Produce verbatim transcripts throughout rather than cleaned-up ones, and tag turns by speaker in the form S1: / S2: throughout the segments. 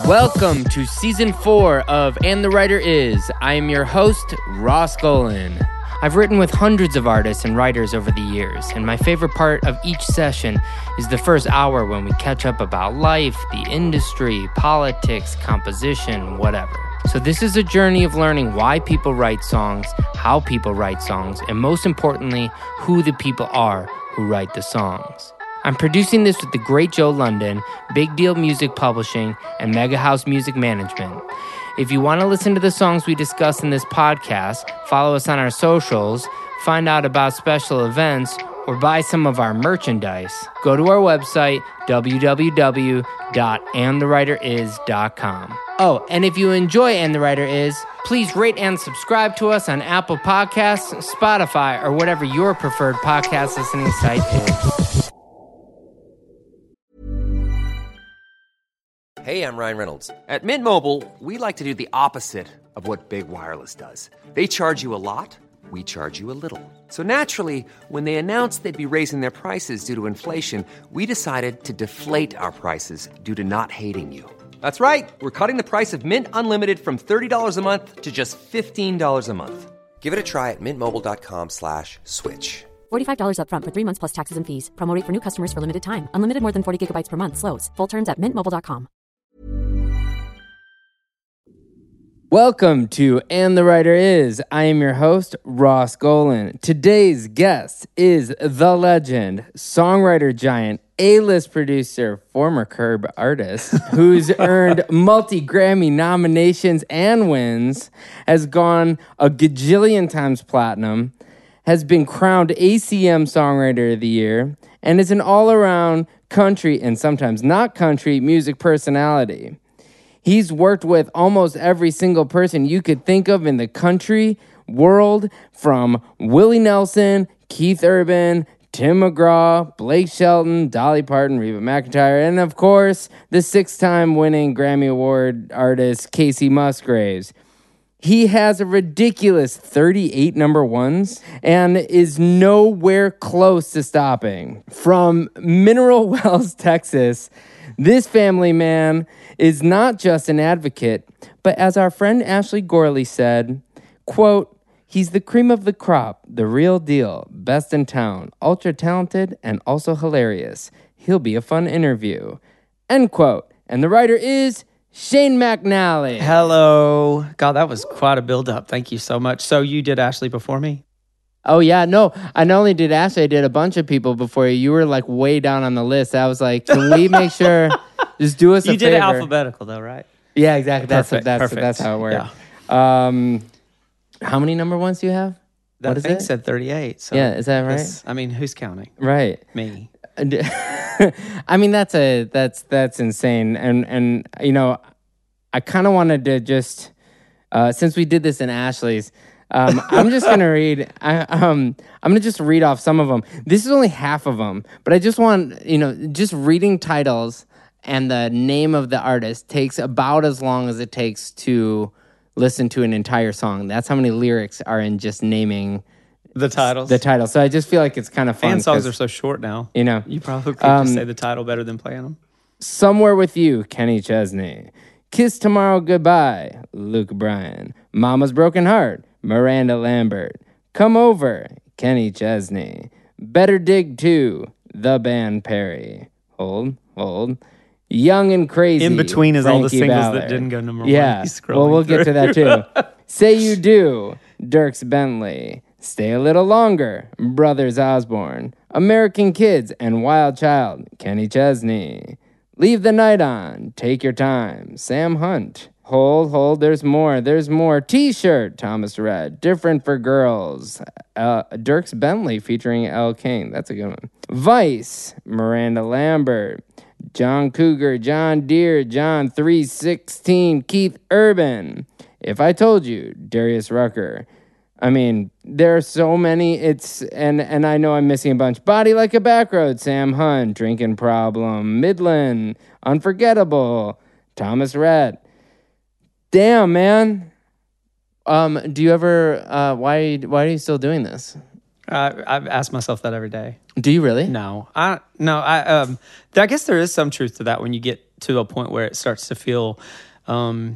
S1: Welcome to season four of And the Writer Is. I am your host, Ross Golan. I've written with hundreds of artists and writers over the years, and my favorite part of each session is the first hour when we catch up about life, the industry, politics, composition, whatever. So this is a journey of learning why people write songs, how people write songs, and most importantly, who the people are who write the songs. I'm producing this with the great Joe London, Big Deal Music Publishing, and Mega House Music Management. If you want to listen to the songs we discuss in this podcast, follow us on our socials, find out about special events, or buy some of our merchandise, go to our website, w w w dot and the writer is dot com. Oh, and if you enjoy And the Writer Is, please rate and subscribe to us on Apple Podcasts, Spotify, or whatever your preferred podcast listening site is.
S2: Hey, I'm Ryan Reynolds. At Mint Mobile, we like to do the opposite of what Big Wireless does. They charge you a lot, we charge you a little. So naturally, when they announced they'd be raising their prices due to inflation, we decided to deflate our prices due to not hating you. That's right. We're cutting the price of Mint Unlimited from thirty dollars a month to just fifteen dollars a month. Give it a try at mintmobile.com slash switch.
S3: forty-five dollars up front for three months plus taxes and fees. Promo rate for new customers for limited time. Unlimited more than forty gigabytes per month. Slows full terms at mint mobile dot com.
S1: Welcome to And the Writer Is. I am your host, Ross Golan. Today's guest is the legend, songwriter giant, A-list producer, former Curb artist, who's earned multi-Grammy nominations and wins, has gone a gajillion times platinum, has been crowned A C M Songwriter of the Year, and is an all-around country and sometimes not country music personality. He's worked with almost every single person you could think of in the country world, from Willie Nelson, Keith Urban, Tim McGraw, Blake Shelton, Dolly Parton, Reba McEntire, and of course, the six-time winning Grammy Award artist Casey Musgraves. He has a ridiculous thirty-eight number ones and is nowhere close to stopping. From Mineral Wells, Texas, this family man is not just an advocate, but as our friend Ashley Gorley said, quote, he's the cream of the crop, the real deal, best in town, ultra talented, and also hilarious. He'll be a fun interview, end quote. And the writer is Shane McNally.
S4: Hello. God, that was quite a build-up. Thank you so much. So you did Ashley before me?
S1: Oh, yeah. No, I not only did Ashley, I did a bunch of people before you. You were like way down on the list. I was like, can we make sure, just do us
S4: you
S1: a favor.
S4: You did it alphabetical though, right?
S1: Yeah, exactly. That's
S4: perfect,
S1: that's
S4: perfect.
S1: that's how it worked. Yeah. Um, how many number ones do you have?
S4: That
S1: what is
S4: thing
S1: it?
S4: said thirty-eight. So
S1: yeah, is that right?
S4: I mean, who's counting?
S1: Right.
S4: Me.
S1: I mean, that's a that's that's insane. And and you know, I kind of wanted to just uh, since we did this in Ashley's. Um, I'm just gonna read. I, um, I'm gonna just read off some of them. This is only half of them, but I just want you know, just reading titles and the name of the artist takes about as long as it takes to listen to an entire song. That's how many lyrics are in just naming
S4: the titles.
S1: The title. So I just feel like it's kind of fun.
S4: And songs are so short now.
S1: You know,
S4: you probably could
S1: um,
S4: just say the title better than playing them.
S1: Somewhere with You, Kenny Chesney. Kiss Tomorrow Goodbye, Luke Bryan. Mama's Broken Heart, Miranda Lambert. Come Over, Kenny Chesney. Better Dig two, The Band Perry. Hold, hold. Young and Crazy.
S4: In between is
S1: Frankie
S4: all the singles
S1: Ballard.
S4: that didn't go number
S1: yeah.
S4: one.
S1: Yeah, well, we'll
S4: through.
S1: get to that too. Say You Do, Dierks Bentley. Stay a Little Longer, Brothers Osborne. American Kids and Wild Child, Kenny Chesney. Leave the Night On, Take Your Time, Sam Hunt. Hold, hold, there's more, there's more. T-Shirt, Thomas Rhett. Different for Girls, uh, Dierks Bentley featuring Elle King. That's a good one. Vice, Miranda Lambert. John Cougar, John Deere, John three sixteen, Keith Urban. If I Told You, Darius Rucker. I mean, there are so many. It's and and I know I'm missing a bunch. Body Like a Backroad, Sam Hunt. Drinking Problem, Midland. Unforgettable, Thomas Rhett. Damn, man. Um, do you ever? Uh, why why are you still doing this?
S4: Uh, I've asked myself that every day.
S1: Do you really?
S4: No, I no, I um, I guess there is some truth to that when you get to a point where it starts to feel, um,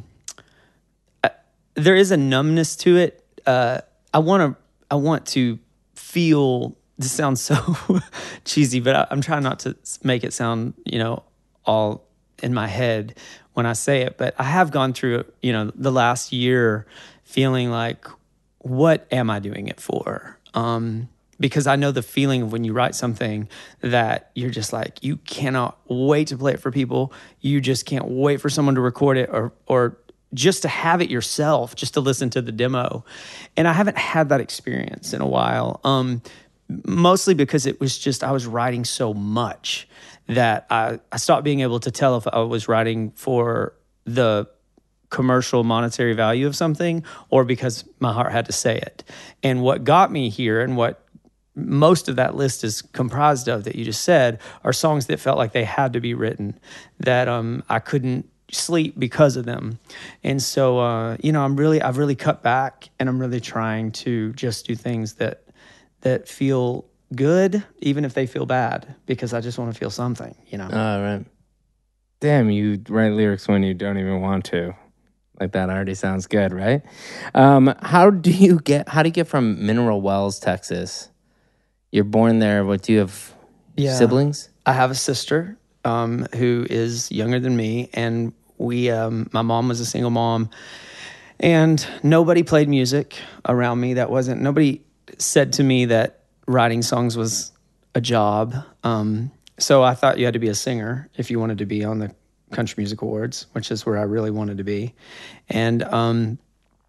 S4: I, there is a numbness to it. Uh, I want to, I want to feel, this sounds so cheesy, but I, I'm trying not to make it sound, you know, all in my head when I say it, but I have gone through, you know, the last year feeling like, what am I doing it for? Um, because I know the feeling of when you write something that you're just like, you cannot wait to play it for people. You just can't wait for someone to record it or, or just to have it yourself, just to listen to the demo. And I haven't had that experience in a while. Um, mostly because it was just, I was writing so much that I, I stopped being able to tell if I was writing for the commercial monetary value of something or because my heart had to say it. And what got me here and what most of that list is comprised of that you just said are songs that felt like they had to be written, that um, I couldn't sleep because of them. And so, uh, you know, I'm really, I've really cut back and I'm really trying to just do things that, that feel good, even if they feel bad, because I just want to feel something, you know?
S1: Oh, right. Damn, you write lyrics when you don't even want to. Like that already sounds good, right? Um, how do you get, how do you get from Mineral Wells, Texas? You're born there. What, do you have
S4: Yeah.
S1: siblings?
S4: I have a sister um, who is younger than me, and we, um, my mom was a single mom, and nobody played music around me. That wasn't, nobody said to me that writing songs was a job. Um, so I thought you had to be a singer if you wanted to be on the Country Music Awards, which is where I really wanted to be. And um,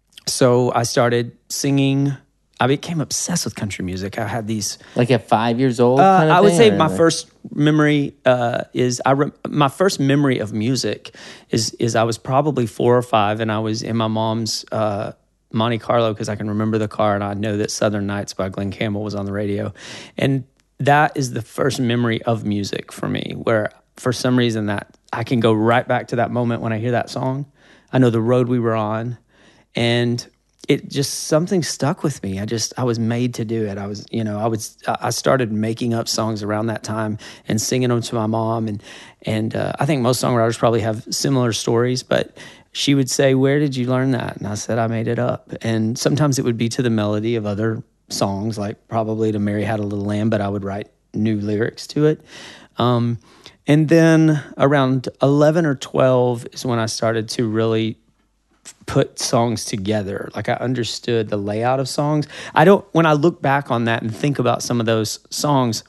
S4: so I started singing. I became obsessed with country music. I had these...
S1: Like at five years old?
S4: Uh,
S1: kind of
S4: I would
S1: thing,
S4: say
S1: or
S4: my
S1: like-
S4: first memory uh, is I re- my first memory of music is is I was probably four or five, and I was in my mom's uh, Monte Carlo because I can remember the car, and I know that Southern Nights by Glenn Campbell was on the radio, and that is the first memory of music for me. Where for some reason that I can go right back to that moment when I hear that song. I know the road we were on, and it just, something stuck with me. I just, I was made to do it. I was, you know, I was, I started making up songs around that time and singing them to my mom. And, and uh, I think most songwriters probably have similar stories, but she would say, "Where did you learn that?" And I said, "I made it up." And sometimes it would be to the melody of other songs, like probably to Mary Had a Little Lamb, but I would write new lyrics to it. Um, and then around eleven or twelve is when I started to really put songs together. Like I understood the layout of songs. I don't, when I look back on that and think about some of those songs,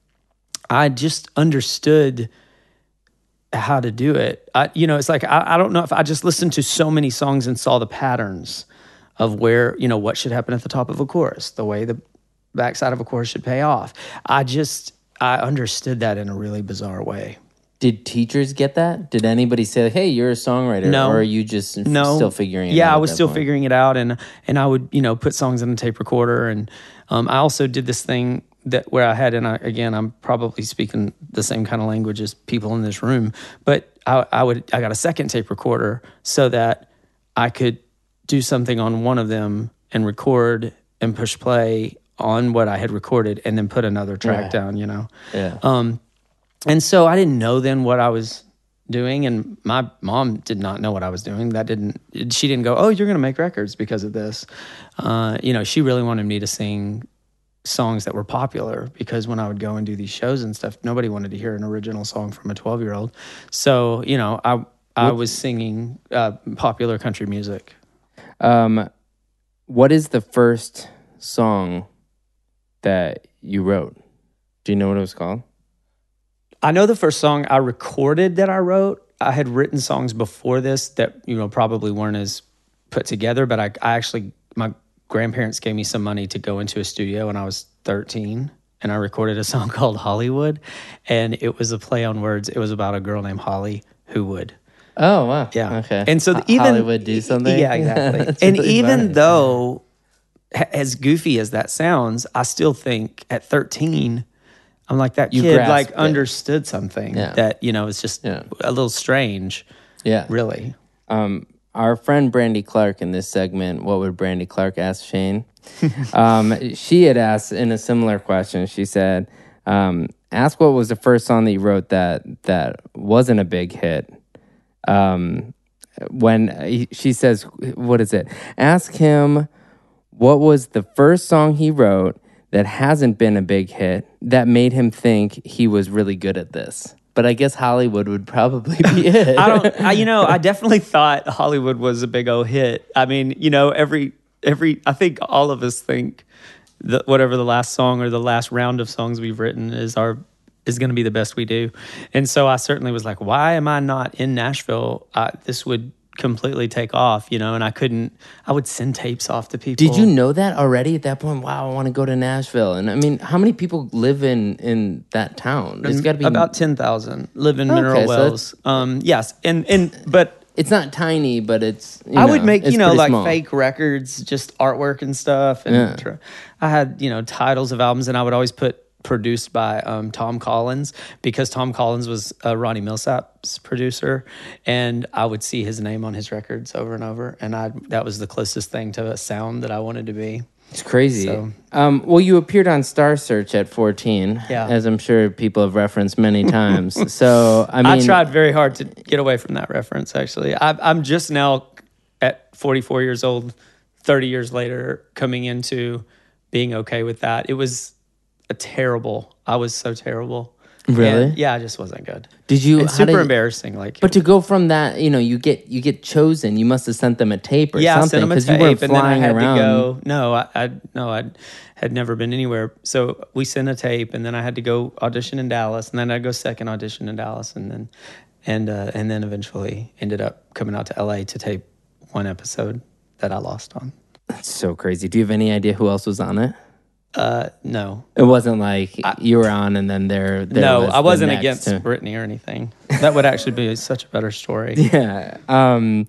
S4: I just understood how to do it. I, you know, it's like, I, I don't know if I just listened to so many songs and saw the patterns of where, you know, what should happen at the top of a chorus, the way the backside of a chorus should pay off. I just, I understood that in a really bizarre way.
S1: Did teachers get that? Did anybody say, "Hey, you're a songwriter,"
S4: No.
S1: or are you just f-
S4: No.
S1: still figuring it out?
S4: Yeah,
S1: at
S4: I was
S1: that
S4: still
S1: point?
S4: figuring it out, and and I would, you know, put songs in a tape recorder, and um, I also did this thing that where I had, and I, again, I'm probably speaking the same kind of language as people in this room, but I, I would, I got a second tape recorder so that I could do something on one of them and record and push play on what I had recorded, and then put another track
S1: Right.
S4: down, you know.
S1: Yeah.
S4: Um, and so I didn't know then what I was doing, and my mom did not know what I was doing. That didn't, she didn't go, "Oh, you're going to make records because of this." Uh, you know, she really wanted me to sing songs that were popular, because when I would go and do these shows and stuff, nobody wanted to hear an original song from a twelve-year-old. So, you know, I I was singing uh, popular country music.
S1: Um, what is the first song that you wrote? Do you know what it was called?
S4: I know the first song I recorded that I wrote. I had written songs before this that, you know, probably weren't as put together, but I, I actually, my grandparents gave me some money to go into a studio when I was thirteen, and I recorded a song called Hollywood, and it was a play on words. It was about a girl named Holly who would.
S1: Oh, wow.
S4: Yeah.
S1: Okay.
S4: And so
S1: Ho-
S4: even
S1: Hollywood do something?
S4: Yeah, exactly.
S1: That's
S4: And
S1: really
S4: even
S1: funny.
S4: though, h- as goofy as that sounds, I still think at thirteen, I'm like, that
S1: You
S4: kid
S1: grasped
S4: like
S1: it.
S4: understood something
S1: Yeah.
S4: that, you know, it's just
S1: Yeah.
S4: a little strange,
S1: Yeah.
S4: really.
S1: Um, our friend Brandy Clark in this segment, "What would Brandy Clark ask Shane?" um, she had asked in a similar question. She said, um, "Ask what was the first song that you wrote that that wasn't a big hit, um, when he, she says, what is it? Ask him what was the first song he wrote that hasn't been a big hit that made him think he was really good at this. But I guess Hollywood would probably be it.
S4: I don't, I, you know, I definitely thought Hollywood was a big old hit. I mean, you know, every, every, I think all of us think that whatever the last song or the last round of songs we've written is our, is going to be the best we do. And so I certainly was like, why am I not in Nashville? Uh, this would completely take off, you know, and I couldn't, I would send tapes off to people.
S1: Did you know that already at that point? Wow, I want to go to Nashville. And I mean, how many people live in, in that town? It's got to be
S4: about ten thousand live in
S1: Okay,
S4: Mineral
S1: so
S4: Wells. Um, yes. And, and, but
S1: it's not tiny, but it's, you
S4: I
S1: know,
S4: would make,
S1: it's
S4: you know,
S1: pretty
S4: like
S1: small.
S4: fake records, just artwork and stuff. And
S1: Yeah.
S4: tr- I had, you know, titles of albums, and I would always put produced by um, Tom Collins, because Tom Collins was uh, Ronnie Millsap's producer, and I would see his name on his records over and over, and I that was the closest thing to a sound that I wanted to be.
S1: It's crazy.
S4: So-
S1: Um, well, you appeared on Star Search at fourteen,
S4: Yeah.
S1: as I'm sure people have referenced many times. So, I mean...
S4: I tried very hard to get away from that reference, actually. I, I'm just now at forty-four years old, thirty years later, coming into being okay with that. It was a terrible. I was so terrible.
S1: Really?
S4: And, yeah, I just wasn't good.
S1: Did you...
S4: It's
S1: how
S4: super
S1: did-
S4: embarrassing. Like,
S1: But to go from that, you know, you get you get chosen. You must have sent them a tape or
S4: yeah, I
S1: something,
S4: sent them a
S1: because
S4: tape,
S1: you weren't
S4: and then I
S1: flying
S4: had
S1: around.
S4: to go. No, I, I no, I had never been anywhere. So we sent a tape, and then I had to go audition in Dallas, and then I'd go second audition in Dallas, and then and uh, and then eventually ended up coming out to L A to tape one episode that I lost on.
S1: That's so crazy. Do you have any idea who else was on it?
S4: Uh, no,
S1: It wasn't like you were on and then there. there
S4: no,
S1: was
S4: I
S1: the
S4: wasn't
S1: next
S4: against
S1: to-
S4: Britney or anything. That would actually be such a better story.
S1: Yeah. Um,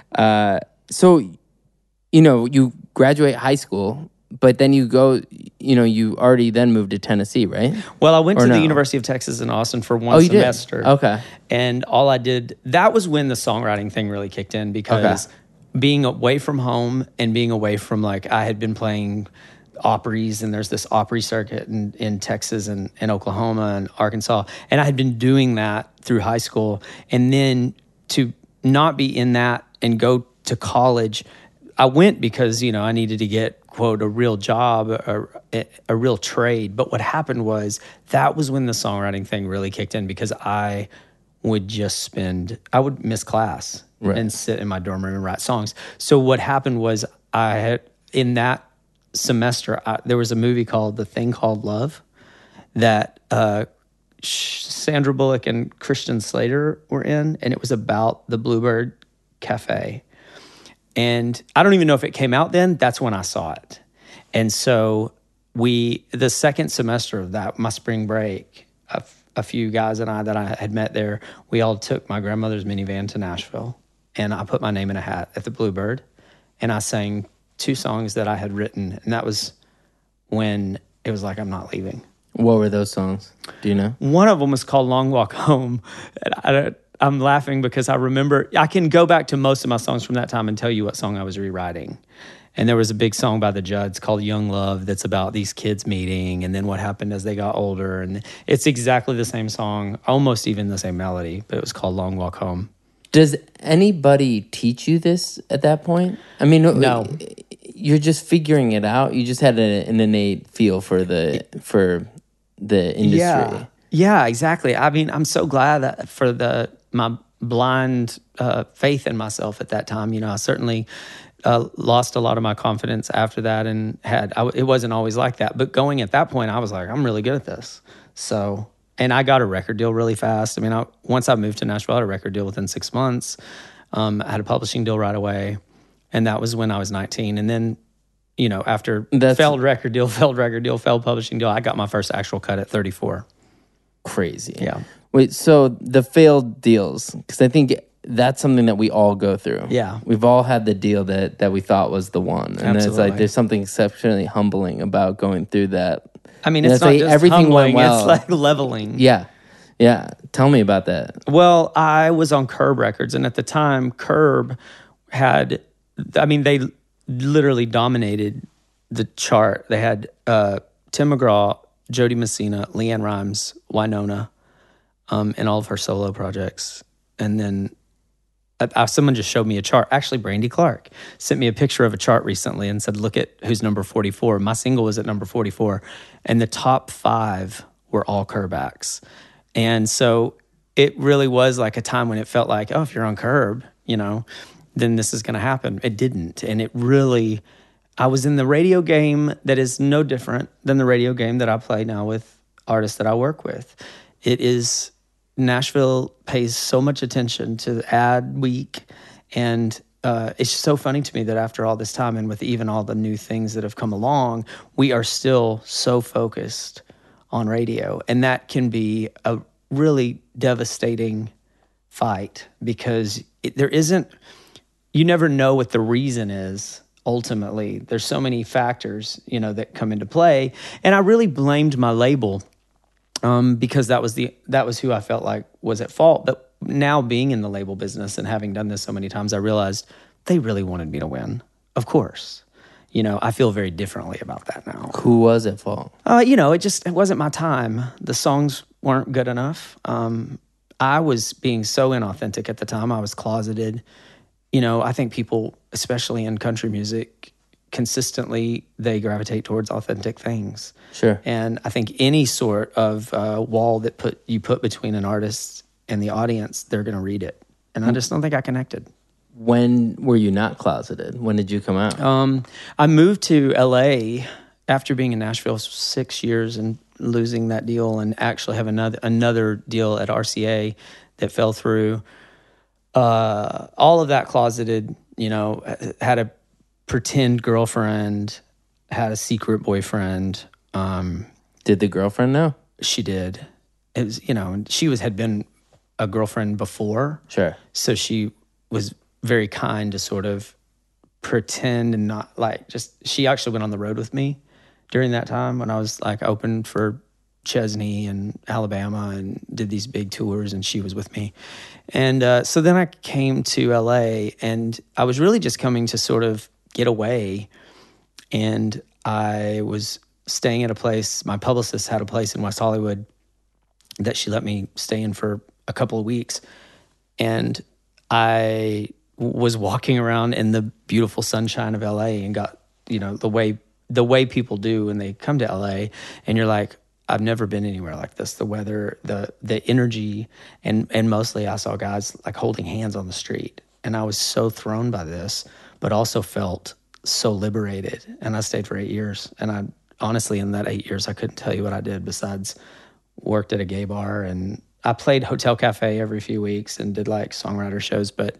S1: uh, so, you know, you graduate high school, but then you go, you know, you already then moved to Tennessee, right?
S4: Well, I went
S1: Or
S4: to
S1: no?
S4: the University of Texas in Austin for one
S1: Oh, you did?
S4: semester.
S1: Okay.
S4: And all I did, that was when the songwriting thing really kicked in, because
S1: Okay.
S4: being away from home and being away from, like, I had been playing Opries, and there's this Opry circuit in, in Texas and in Oklahoma and Arkansas. And I had been doing that through high school. And then to not be in that and go to college, I went because, you know, I needed to get, quote, a real job, or a, a real trade. But what happened was that was when the songwriting thing really kicked in, because I would just spend, I would miss class
S1: Right.
S4: and sit in my dorm room and write songs. So what happened was I had, in that semester, I, there was a movie called The Thing Called Love that uh, Sandra Bullock and Christian Slater were in, and it was about the Bluebird Cafe. And I don't even know if it came out then. That's when I saw it. And so we, the second semester of that, my spring break, a, a few guys and I that I had met there, we all took my grandmother's minivan to Nashville, and I put my name in a hat at the Bluebird, and I sang two songs that I had written, and that was when it was like, I'm not leaving.
S1: What were those songs? Do you know?
S4: One of them was called Long Walk Home. And I, I'm laughing because I remember, I can go back to most of my songs from that time and tell you what song I was rewriting. And there was a big song by the Judds called Young Love that's about these kids meeting and then what happened as they got older. And it's exactly the same song, almost even the same melody, but it was called Long Walk Home.
S1: Does anybody teach you this at that point? I mean,
S4: No.
S1: You're just figuring it out. You just had a, an innate feel for the for the industry.
S4: Yeah, yeah, exactly. I mean, I'm so glad that for the my blind uh, faith in myself at that time. You know, I certainly uh, lost a lot of my confidence after that, and had I, it wasn't always like that. But going at that point, I was like, I'm really good at this. So, and I got a record deal really fast. I mean, I, once I moved to Nashville, I had a record deal within six months. Um, I had a publishing deal right away. And that was when I was nineteen. And then, you know, after
S1: That's-
S4: failed record deal, failed record deal, failed publishing deal, I got my first actual cut at thirty-four.
S1: Crazy.
S4: Yeah.
S1: Wait, so the failed deals, because I think that's something that we all go through.
S4: Yeah.
S1: We've all had the deal that, that we thought was the one. And it's
S4: Absolutely.
S1: like there's something exceptionally humbling about going through that.
S4: I mean,
S1: And
S4: it's
S1: it's
S4: not
S1: like
S4: just
S1: everything went
S4: humbling,
S1: well.
S4: it's like leveling.
S1: Yeah. Yeah. Tell me about that.
S4: Well, I was on Curb Records, and at the time, Curb had, I mean, they literally dominated the chart. They had uh, Tim McGraw, Jody Messina, Leanne Rimes, Winona, um, and all of her solo projects. And then uh, someone just showed me a chart. Actually, Brandy Clark sent me a picture of a chart recently and said, look at who's number forty-four. My single was at number forty-four, and the top five were all Curb acts. And so it really was like a time when it felt like, oh, if you're on Curb, you know, then this is going to happen. It didn't. And it really, I was in the radio game that is no different than the radio game that I play now with artists that I work with. It is, Nashville pays so much attention to the ad week. And uh, it's so funny to me that after all this time and with even all the new things that have come along, we are still so focused on radio. And that can be a really devastating fight because it, there isn't, you never know what the reason is. Ultimately, there's so many factors, you know, that come into play. And I really blamed my label um, because that was the that was who I felt like was at fault. But now being in the label business and having done this so many times, I realized they really wanted me to win. Of course. You know, I feel very differently about that now.
S1: Who was at fault?
S4: Uh, you know, it just it wasn't my time. The songs weren't good enough. Um, I was being so inauthentic at the time. I was closeted. You know, I think people, especially in country music, consistently, they gravitate towards authentic things.
S1: Sure.
S4: And I think any sort of uh, wall that put you put between an artist and the audience, they're going to read it. And I just don't think I connected.
S1: When were you not closeted? When did you come out?
S4: Um, I moved to L A after being in Nashville six years and losing that deal and actually have another another deal at R C A that fell through. Uh, all of that closeted, you know, had a pretend girlfriend, had a secret boyfriend. Um,
S1: Did the girlfriend know?
S4: She did. It was, you know, she was had been a girlfriend before.
S1: Sure.
S4: So she was very kind to sort of pretend and not like just, she actually went on the road with me during that time when I was like opened for Chesney and Alabama and did these big tours, and she was with me. And uh, so then I came to L A, and I was really just coming to sort of get away. And I was staying at a place, my publicist had a place in West Hollywood that she let me stay in for a couple of weeks. And I was walking around in the beautiful sunshine of L A and got, you know, the way the way people do when they come to L A, and you're like, I've never been anywhere like this. The weather, the the energy, and and mostly I saw guys like holding hands on the street. And I was so thrown by this, but also felt so liberated. And I stayed for eight years. And I honestly, in that eight years, I couldn't tell you what I did besides worked at a gay bar. And I played Hotel Cafe every few weeks and did like songwriter shows. But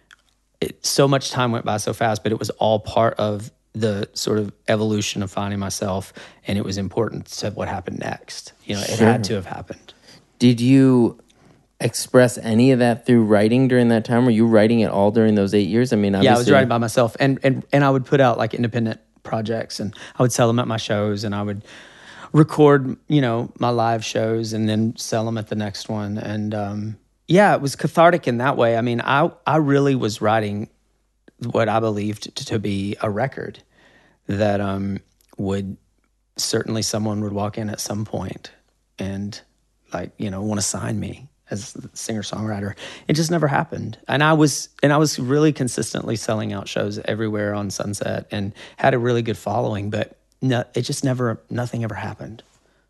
S4: it, so much time went by so fast, but it was all part of the sort of evolution of finding myself, and it was important to what happened next. You know, it
S1: Sure.
S4: had to have happened.
S1: Did you express any of that through writing during that time? Were you writing it all during those eight years? I mean, obviously...
S4: Yeah, I was writing by myself, and and and I would put out like independent projects, and I would sell them at my shows, and I would record, you know, my live shows, and then sell them at the next one. And um, yeah, it was cathartic in that way. I mean, I I really was writing what I believed to be a record that um, would certainly someone would walk in at some point and like, you know, want to sign me as a singer-songwriter. It just never happened. And I was, and I was really consistently selling out shows everywhere on Sunset and had a really good following, but no, it just never, nothing ever happened.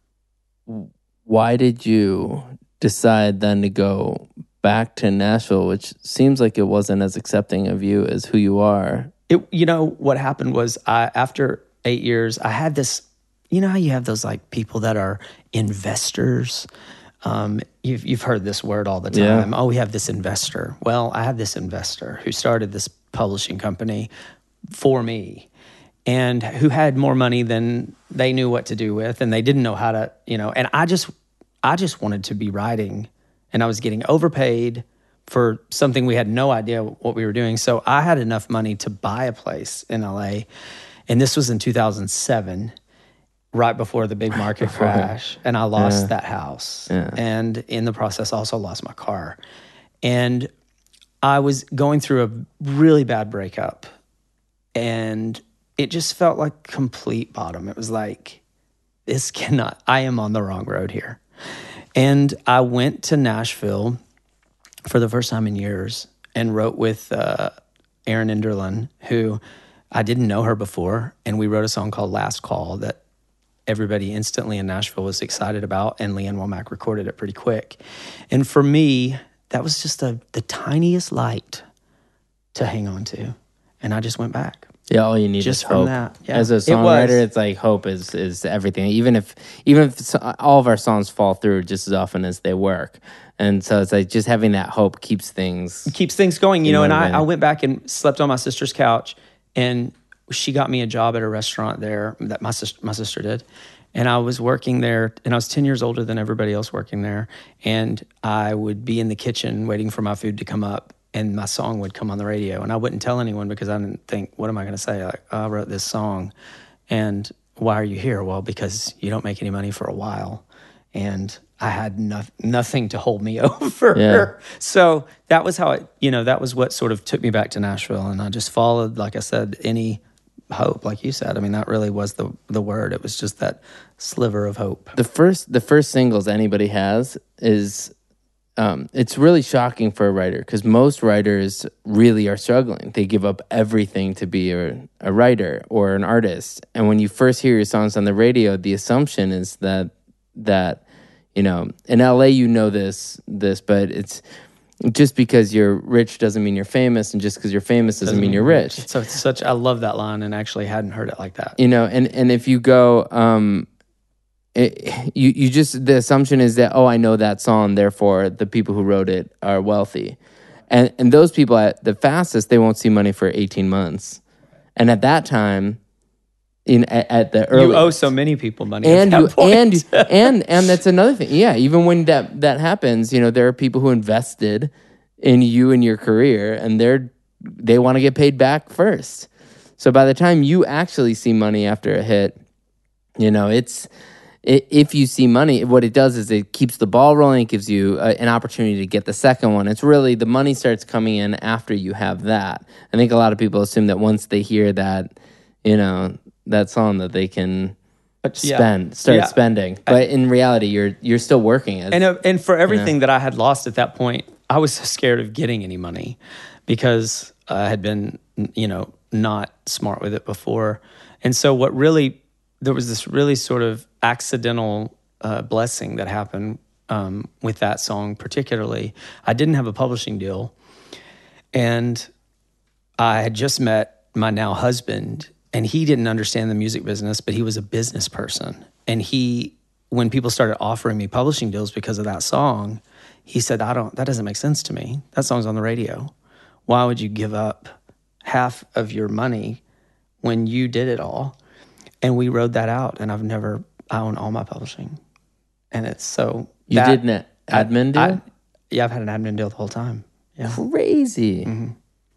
S1: Why did you decide then to go back to Nashville, which seems like it wasn't as accepting of you as who you are?
S4: It, you know, what happened was I, after eight years, I had this, you know how you have those like people that are investors? Um, you've, you've heard this word all the time.
S1: Yeah.
S4: Oh, we have this investor. Well, I have this investor who started this publishing company for me and who had more money than they knew what to do with, and they didn't know how to, you know, and I just, I just wanted to be writing, and I was getting overpaid for something we had no idea what we were doing. So I had enough money to buy a place in L A, and this was in two thousand seven, right before the big market crash, and I lost
S1: Yeah.
S4: that house.
S1: Yeah.
S4: And in the process, also lost my car. And I was going through a really bad breakup, and it just felt like complete bottom. It was like, this cannot, I am on the wrong road here. And I went to Nashville for the first time in years, and wrote with uh, Erin Enderlin, who I didn't know her before, and we wrote a song called Last Call that everybody instantly in Nashville was excited about, and Leanne Womack recorded it pretty quick. And for me, that was just a, the tiniest light to hang on to, and I just went back.
S1: Yeah, all you need
S4: Just
S1: is
S4: from
S1: hope.
S4: that. Yeah.
S1: As a
S4: It
S1: songwriter,
S4: was.
S1: it's like hope is is everything. Even if even if so- all of our songs fall through just as often as they work, and so it's like just having that hope keeps things.
S4: Keeps things going, you know. And I,
S1: motivating.
S4: I went back and slept on my sister's couch, and she got me a job at a restaurant there that my sister my sister did, and I was working there, and I was ten years older than everybody else working there, and I would be in the kitchen waiting for my food to come up, and my song would come on the radio, and I wouldn't tell anyone because I didn't think, what am I going to say? Like, oh, I wrote this song, and why are you here? Well, because you don't make any money for a while, and I had no, nothing to hold me over.
S1: Yeah.
S4: So that was how it, you know, that was what sort of took me back to Nashville, and I just followed, like I said, any hope, like you said. I mean, that really was the the word. It was just that sliver of hope.
S1: The first the first singles anybody has is. Um, it's really shocking for a writer because most writers really are struggling. They give up everything to be a, a writer or an artist. And when you first hear your songs on the radio, the assumption is that that you know, in L A you know this this, but it's just because you're rich doesn't mean you're famous, and just because you're famous doesn't, doesn't mean you're rich.
S4: So it's such I love that line, and actually hadn't heard it like that.
S1: You know, and and if you go. Um, It, you you just the assumption is that, oh, I know that song, therefore the people who wrote it are wealthy, and and those people at the fastest they won't see money for eighteen months, and at that time, in at, at the early
S4: you owe so many people money,
S1: and
S4: at
S1: you
S4: that point.
S1: and and and that's another thing. Yeah, even when that that happens, you know, there are people who invested in you and your career, and they're they want to get paid back first. So by the time you actually see money after a hit, you know, it's. If you see money, what it does is it keeps the ball rolling. It gives you uh, an opportunity to get the second one. It's really the money starts coming in after you have that. I think a lot of people assume that once they hear that, you know, that song that they can
S4: But, yeah.
S1: spend, start
S4: Yeah.
S1: spending. But in reality, you're you're still working. As,
S4: And uh, and for everything that I had lost at that point, I was so scared of getting any money because I had been, you know, not smart with it before. And so what really, there was this really sort of accidental uh, blessing that happened um, with that song particularly. I didn't have a publishing deal, and I had just met my now husband, and he didn't understand the music business, but he was a business person. And he, when people started offering me publishing deals because of that song, he said, I don't, that doesn't make sense to me. That song's on the radio. Why would you give up half of your money when you did it all? And we rode that out, and I've never, I own all my publishing. And it's so...
S1: you
S4: that,
S1: did an admin deal?
S4: I, yeah, I've had an admin deal the whole time. Yeah.
S1: Crazy.
S4: Mm-hmm.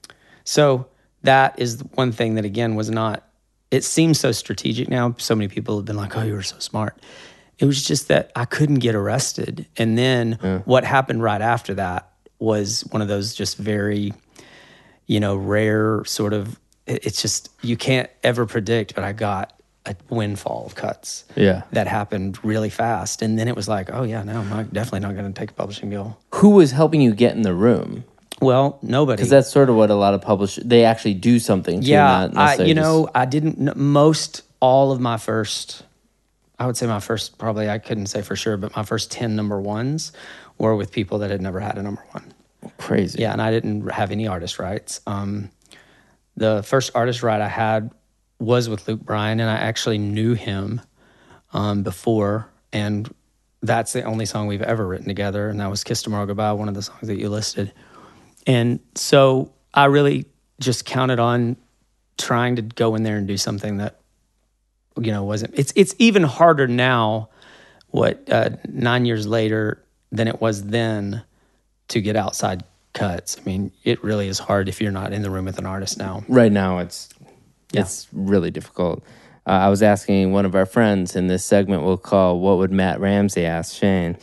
S4: So that is one thing that, again, was not... It seems so strategic now. So many people have been like, oh, you were so smart. It was just that I couldn't get arrested. And then yeah. what happened right after that was one of those just very, you know, rare sort of... It's just, you can't ever predict, but I got a windfall of cuts
S1: yeah.
S4: that happened really fast. And then it was like, oh yeah, no, I'm not, definitely not going to take a publishing deal.
S1: Who was helping you get in the room?
S4: Well, nobody.
S1: Because that's sort of what a lot of publishers, they actually do something to
S4: yeah,
S1: not
S4: I,
S1: necessarily
S4: you know,
S1: just...
S4: I didn't, most, all of my first, I would say my first, probably I couldn't say for sure, but my first ten number ones were with people that had never had a number one.
S1: Crazy.
S4: Yeah, and I didn't have any artist rights. Um, the first artist right I had was with Luke Bryan, and I actually knew him um, before, and that's the only song we've ever written together, and that was Kiss Tomorrow Goodbye, one of the songs that you listed. And so I really just counted on trying to go in there and do something that, you know, wasn't... It's it's even harder now, what, uh, nine years later, than it was then to get outside cuts. I mean, it really is hard if you're not in the room with an artist now.
S1: Right now, it's...
S4: Yeah.
S1: It's really difficult. Uh, I was asking one of our friends in this segment we'll call What Would Matt Ramsey Ask Shane?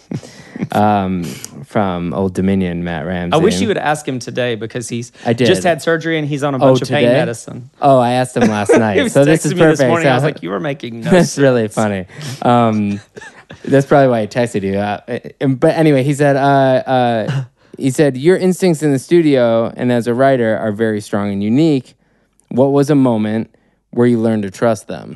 S1: um, from Old Dominion, Matt Ramsey.
S4: I wish you would ask him today because he's
S1: I did.
S4: just had surgery and he's on a bunch
S1: oh,
S4: of pain
S1: today?
S4: medicine.
S1: Oh, I asked him last night.
S4: He was
S1: so this is
S4: texting me
S1: perfect.
S4: this morning.
S1: So,
S4: I was like, you were making no
S1: that's
S4: sense.
S1: really funny. Um, that's probably why he texted you. Uh, but anyway, he said, uh, uh, he said, your instincts in the studio and as a writer are very strong and unique. What was a moment where you learned to trust them?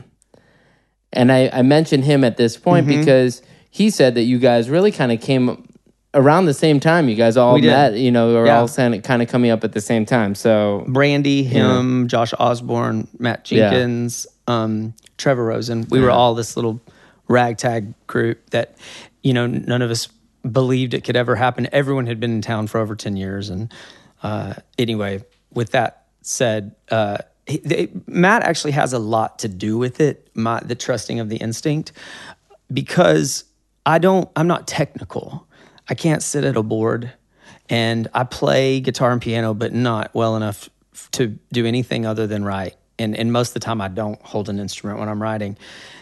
S1: And I, I mentioned him at this point mm-hmm. because he said that you guys really kind of came around the same time. You guys all met, you know, or yeah. all kind of coming up at the same time. So
S4: Brandy, him, yeah. Josh Osborne, Matt Jenkins, yeah. um, Trevor Rosen. We yeah. were all this little ragtag group that, you know, none of us believed it could ever happen. Everyone had been in town for over ten years. And uh, anyway, with that said, uh, he, they, Matt actually has a lot to do with it, my, the trusting of the instinct, because I don't, I'm not technical. I can't sit at a board, and I play guitar and piano, but not well enough to do anything other than write. And, and most of the time I don't hold an instrument when I'm writing.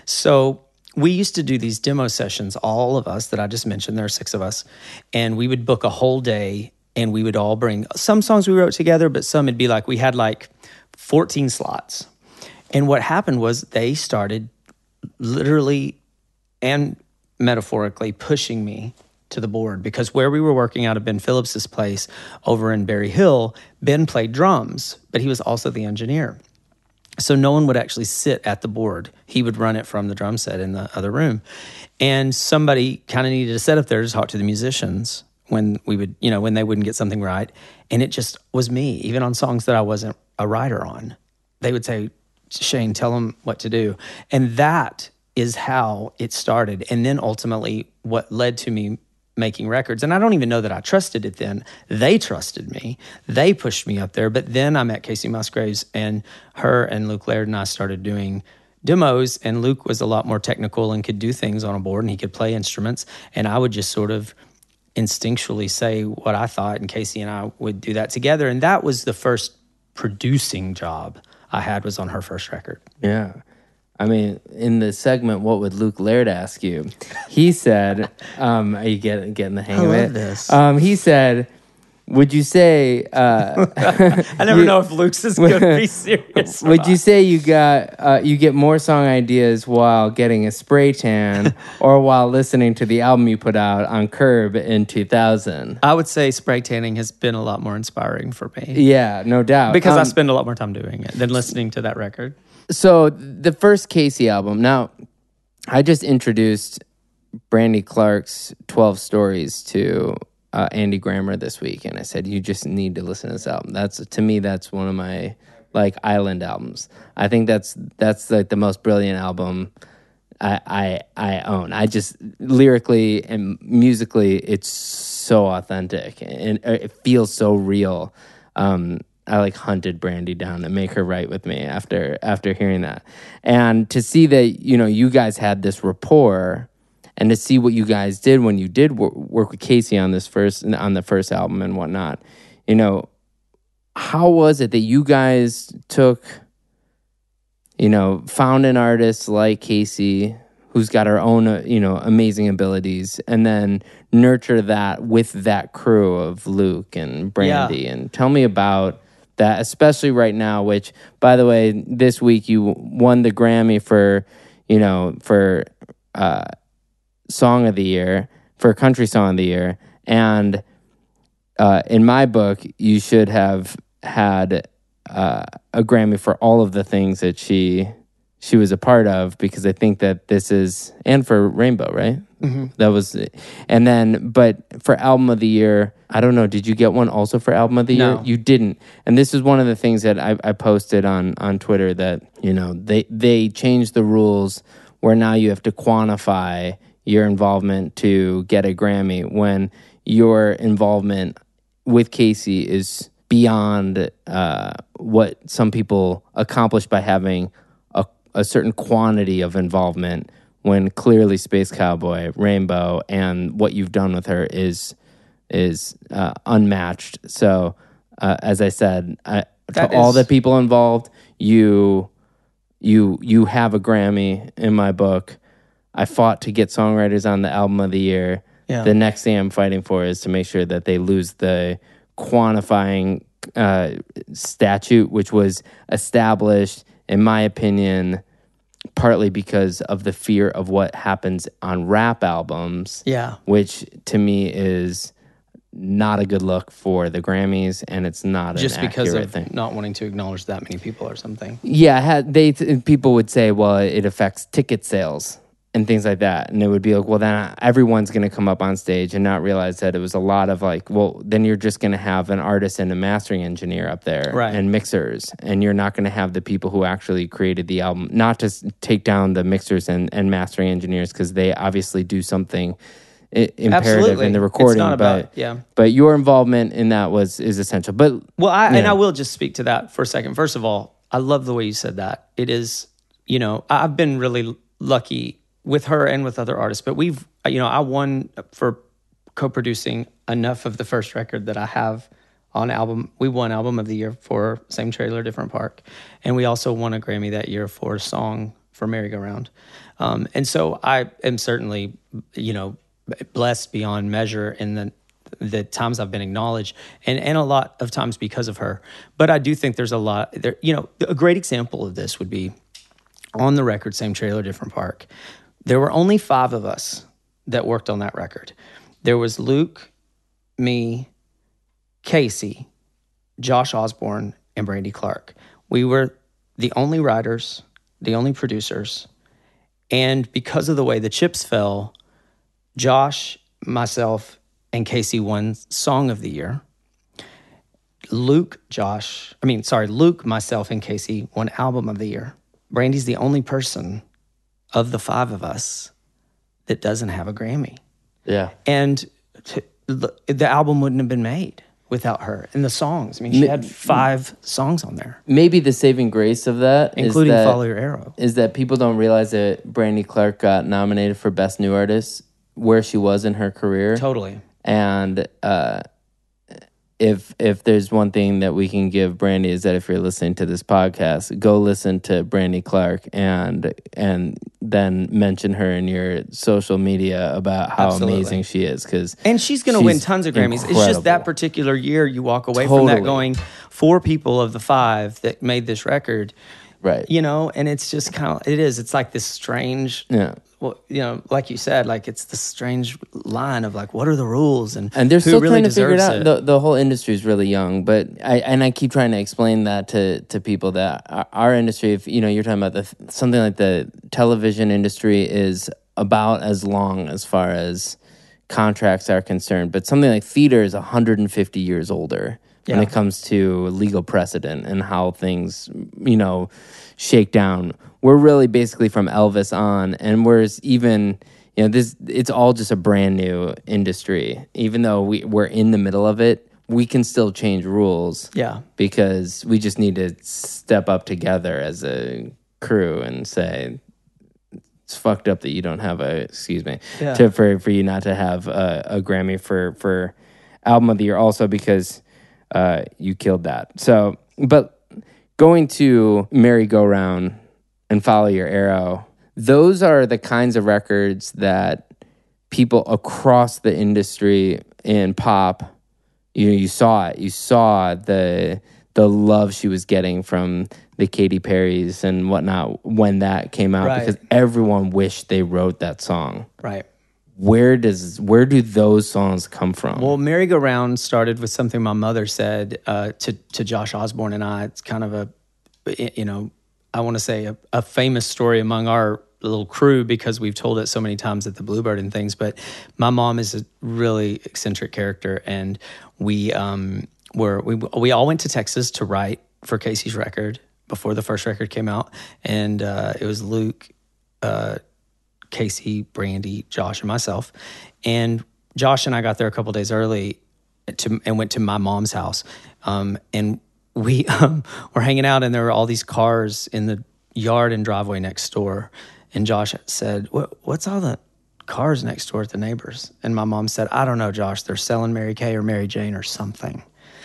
S4: So we used to do these demo sessions, all of us that I just mentioned, there are six of us, and we would book a whole day, and we would all bring some songs we wrote together, but some it'd be like, we had like fourteen slots. And what happened was they started literally and metaphorically pushing me to the board, because where we were working out of Ben Phillips's place over in Berry Hill, Ben played drums, but he was also the engineer. So no one would actually sit at the board. He would run it from the drum set in the other room. And somebody kind of needed to sit up there to talk to the musicians when we would, you know, when they wouldn't get something right. And it just was me, even on songs that I wasn't a writer on. They would say, Shane, tell them what to do. And that is how it started. And then ultimately what led to me making records. And I don't even know that I trusted it then. They trusted me. They pushed me up there. But then I met Casey Musgraves, and her and Luke Laird and I started doing demos, and Luke was a lot more technical and could do things on a board, and he could play instruments. And I would just sort of instinctually say what I thought, and Casey and I would do that together. And that was the first producing job I had, was on her first record.
S1: Yeah. I mean, in the segment, what would Luke Laird ask you? He said, um, are you getting, getting the hang
S4: I
S1: of
S4: love
S1: it?
S4: This.
S1: Um, he said, would you say... Uh,
S4: I never you, know if Luke's is going to be serious.
S1: Would you say you got uh, you get more song ideas while getting a spray tan or while listening to the album you put out on Curb in two thousand?
S4: I would say spray tanning has been a lot more inspiring for me.
S1: Yeah, no doubt.
S4: Because
S1: um,
S4: I spend a lot more time doing it than listening to that record.
S1: So the first Casey album, now I just introduced Brandy Clark's twelve Stories to uh, Andy Grammer this week, and I said, you just need to listen to this album. That's, to me, that's one of my like island albums. I think that's that's like the most brilliant album I I, I own. I just, lyrically and musically, it's so authentic, and it feels so real. Um, I like hunted Brandy down to make her write with me after after hearing that. And to see that, you know, you guys had this rapport, and to see what you guys did when you did work, work with Casey on this first on the first album and whatnot, you know, how was it that you guys took, you know, found an artist like Casey who's got her own, uh, you know, amazing abilities, and then nurture that with that crew of Luke and Brandy? Yeah. And tell me about that, especially right now, which, by the way, this week you won the Grammy for, you know, for uh, Song of the Year, for Country Song of the Year. And uh, in my book, you should have had uh, a Grammy for all of the things that she she was a part of, because I think that this is, and for Rainbow, right? Mm-hmm. That was, and then, but for Album of the Year, I don't know, did you get one also for Album of the
S4: No.
S1: Year? You didn't. And this is one of the things that I, I posted on, on Twitter, that, you know, they, they changed the rules where now you have to quantify your involvement to get a Grammy, when your involvement with Casey is beyond uh, what some people accomplish by having a, a certain quantity of involvement, when clearly Space Cowboy, Rainbow, and what you've done with her is is uh, unmatched. So, uh, as I said, I, to is... all the people involved, you you you have a Grammy in my book. I fought to get songwriters on the Album of the Year.
S4: Yeah.
S1: The next thing I'm fighting for is to make sure that they lose the quantifying uh, statute, which was established, in my opinion, partly because of the fear of what happens on rap albums.
S4: Yeah.
S1: Which to me is not a good look for the Grammys, and it's not
S4: Just
S1: an
S4: because
S1: accurate
S4: of
S1: thing.
S4: not wanting to acknowledge that many people or something.
S1: Yeah, had, they people would say, well, it affects ticket sales and things like that. And it would be like, well, then everyone's going to come up on stage and not realize that it was a lot of like, well, then you're just going to have an artist and a mastering engineer up there
S4: right.
S1: and mixers. And you're not going to have the people who actually created the album, not to take down the mixers and, and mastering engineers, because they obviously do something I- imperative
S4: Absolutely.
S1: in the recording.
S4: It's not
S1: but,
S4: about, yeah.
S1: but your involvement in that was is essential. But
S4: Well, I,
S1: yeah.
S4: and I will just speak to that for a second. First of all, I love the way you said that. It is, you know, I've been really lucky with her and with other artists, but we've, you know, I won for co-producing enough of the first record that I have on album. We won Album of the Year for Same Trailer, Different Park. And we also won a Grammy that year for Song for Merry Go Round. Um, and so I am certainly, you know, blessed beyond measure in the the times I've been acknowledged, and, and a lot of times because of her. But I do think there's a lot there. You know, a great example of this would be on the record, Same Trailer, Different Park. There were only five of us that worked on that record. There was Luke, me, Casey, Josh Osborne, and Brandy Clark. We were the only writers, the only producers, and because of the way the chips fell, Josh, myself, and Casey won Song of the Year. Luke, Josh, I mean, sorry, Luke, myself, and Casey won Album of the Year. Brandy's the only person of the five of us that doesn't have a Grammy.
S1: yeah.
S4: And to, the, the album wouldn't have been made without her. And the songs, I mean, she had five songs on there,
S1: Maybe the saving grace of that
S4: including
S1: is that,
S4: Follow Your Arrow.
S1: is that people don't realize that Brandy Clark got nominated for Best New Artist where she was in her career.
S4: Totally.
S1: And uh, if if there's one thing that we can give Brandy is that if you're listening to this podcast, go listen to Brandy Clark and and then mention her in your social media about how
S4: Absolutely.
S1: amazing she is. Cause
S4: And she's going to win tons of Grammys. It's just that
S1: incredible.
S4: particular year you walk away from
S1: Totally.
S4: that going, four people of the five that made this record,
S1: Right.
S4: you know, and it's just kind of, it is, it's like this strange,
S1: Yeah.
S4: well, you know, like you said, like it's the strange line of like, what are the rules and,
S1: And they're
S4: who
S1: still
S4: really
S1: trying to figure it
S4: deserves
S1: out.
S4: it?
S1: The, the whole industry is really young, but I and I keep trying to explain that to, to people that our, our industry, if you know, you're talking about the something like the television industry is about as long as far as contracts are concerned, but something like theater is one hundred fifty years older when
S4: Yeah.
S1: it comes to legal precedent and how things, you know, shake down. We're really basically from Elvis on, and whereas even, you know, this, it's all just a brand new industry. Even though we, we're in the middle of it, we can still change rules.
S4: Yeah.
S1: Because we just need to step up together as a crew and say, it's fucked up that you don't have a, excuse me,
S4: Yeah.
S1: to, for, for you not to have a, a Grammy for, for Album of the Year also because uh, you killed that. So, but going to Merry Go Round and Follow Your Arrow, those are the kinds of records that people across the industry in pop, you know, you saw it. You saw the the love she was getting from the Katy Perrys and whatnot when that came out,
S4: Right.
S1: because everyone wished they wrote that song.
S4: Right.
S1: Where does where do those songs come from?
S4: Well, Merry Go Round started with something my mother said uh, to to Josh Osborne and I. It's kind of a, you know, I want to say a, a famous story among our little crew because we've told it so many times at the Bluebird and things. But my mom is a really eccentric character, and we um were we we all went to Texas to write for Casey's record before the first record came out, and uh, it was Luke, Uh, Casey, Brandy, Josh, and myself. And Josh and I got there a couple days early to, and went to my mom's house. Um, and we um, were hanging out, and there were all these cars in the yard and driveway next door. And Josh said, what, what's all the cars next door at the neighbors? And my mom said, I don't know, Josh. They're selling Mary Kay or Mary Jane or something.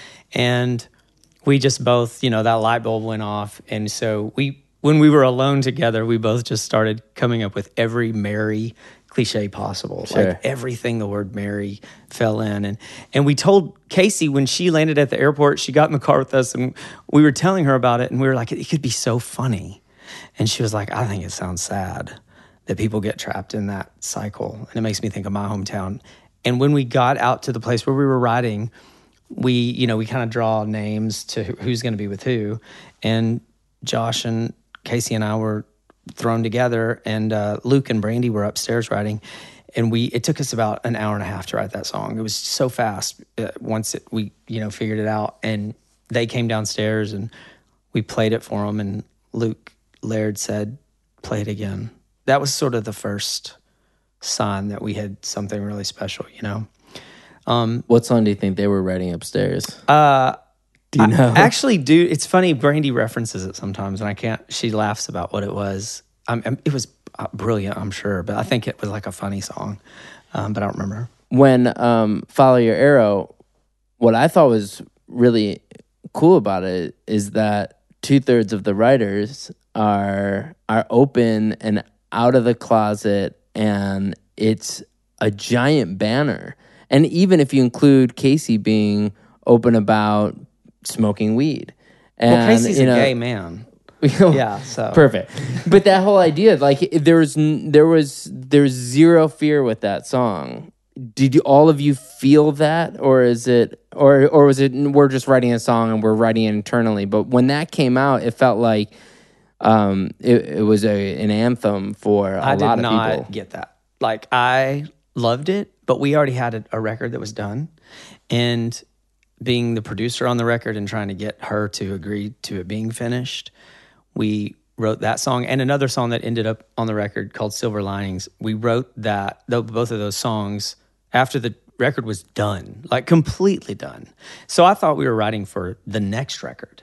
S4: And we just both, you know, that light bulb went off. And so we... when we were alone together, we both just started coming up with every Mary cliche possible.
S1: Sure.
S4: Like everything the word Mary fell in. And and we told Casey when she landed at the airport, she got in the car with us and we were telling her about it. And we were like, it could be so funny. And she was like, I think it sounds sad that people get trapped in that cycle. And it makes me think of my hometown. And when we got out to the place where we were writing, we, you know, we kind of draw names to who's going to be with who. And Josh and Casey and I were thrown together, and uh, Luke and Brandy were upstairs writing. And we, it took us about an hour and a half to write that song. It was so fast uh, once it, we, you know, figured it out. And they came downstairs and we played it for them. And Luke Laird said, "Play it again." That was sort of the first sign that we had something really special, you know? Um,
S1: What song do you think they were writing upstairs?
S4: Uh,
S1: do you know?
S4: I actually do. It's funny. Brandy references it sometimes, and I can't. She laughs about what it was. Um, it was brilliant, I'm sure, but I think it was like a funny song, um, but I don't remember.
S1: When um, Follow Your Arrow, what I thought was really cool about it is that two thirds of the writers are are open and out of the closet, and it's a giant banner. And even if you include Casey being open about smoking weed, and
S4: well, Casey's
S1: you know,
S4: a gay man. Yeah, so
S1: perfect. But that whole idea, like there was there was there's zero fear with that song. Did you, all of you feel that, or is it, or or was it we're just writing a song and we're writing it internally? But when that came out, it felt like um, it, it was a an anthem for a
S4: I
S1: lot
S4: did
S1: of
S4: not
S1: people.
S4: get that. Like I loved it, but we already had a, a record that was done, and being the producer on the record and trying to get her to agree to it being finished, we wrote that song and another song that ended up on the record called Silver Linings. We wrote that, though, both of those songs after the record was done, like completely done. So I thought we were writing for the next record.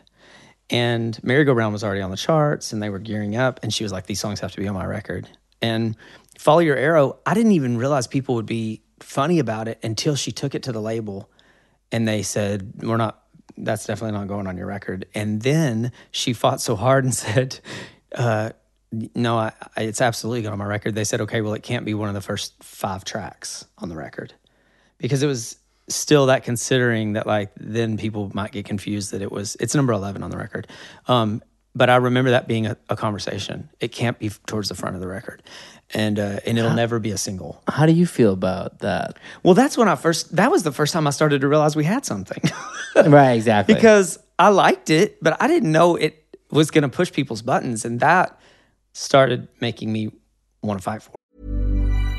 S4: And Merry Go Round was already on the charts and they were gearing up, and she was like, these songs have to be on my record. And Follow Your Arrow, I didn't even realize people would be funny about it until she took it to the label and they said, we're not, that's definitely not going on your record. And then she fought so hard and said, uh, no, I, I, it's absolutely going on my record. They said, okay, well, it can't be one of the first five tracks on the record. Because it was still that, considering that, like, then people might get confused that it was, it's number eleven on the record. Um, but I remember that being a, a conversation. It can't be towards the front of the record. And uh, and it'll
S1: how,
S4: never be a single.
S1: How do you feel about that?
S4: Well, that's when I first, that was the first time I started to realize we had something.
S1: Right, exactly.
S4: Because I liked it, but I didn't know it was going to push people's buttons. And that started making me want to fight for it.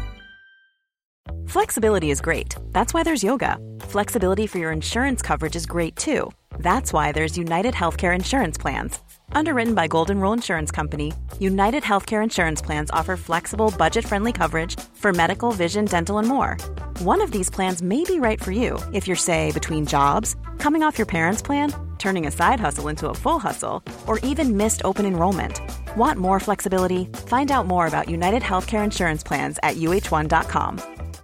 S5: Flexibility is great. That's why there's yoga. Flexibility for your insurance coverage is great too. That's why there's United Healthcare Insurance Plans. Underwritten by Golden Rule Insurance Company, United Healthcare Insurance Plans offer flexible, budget-friendly coverage for medical, vision, dental, and more. One of these plans may be right for you if you're, say, between jobs, coming off your parents' plan, turning a side hustle into a full hustle, or even missed open enrollment. Want more flexibility? Find out more about United Healthcare Insurance Plans at U H one dot com.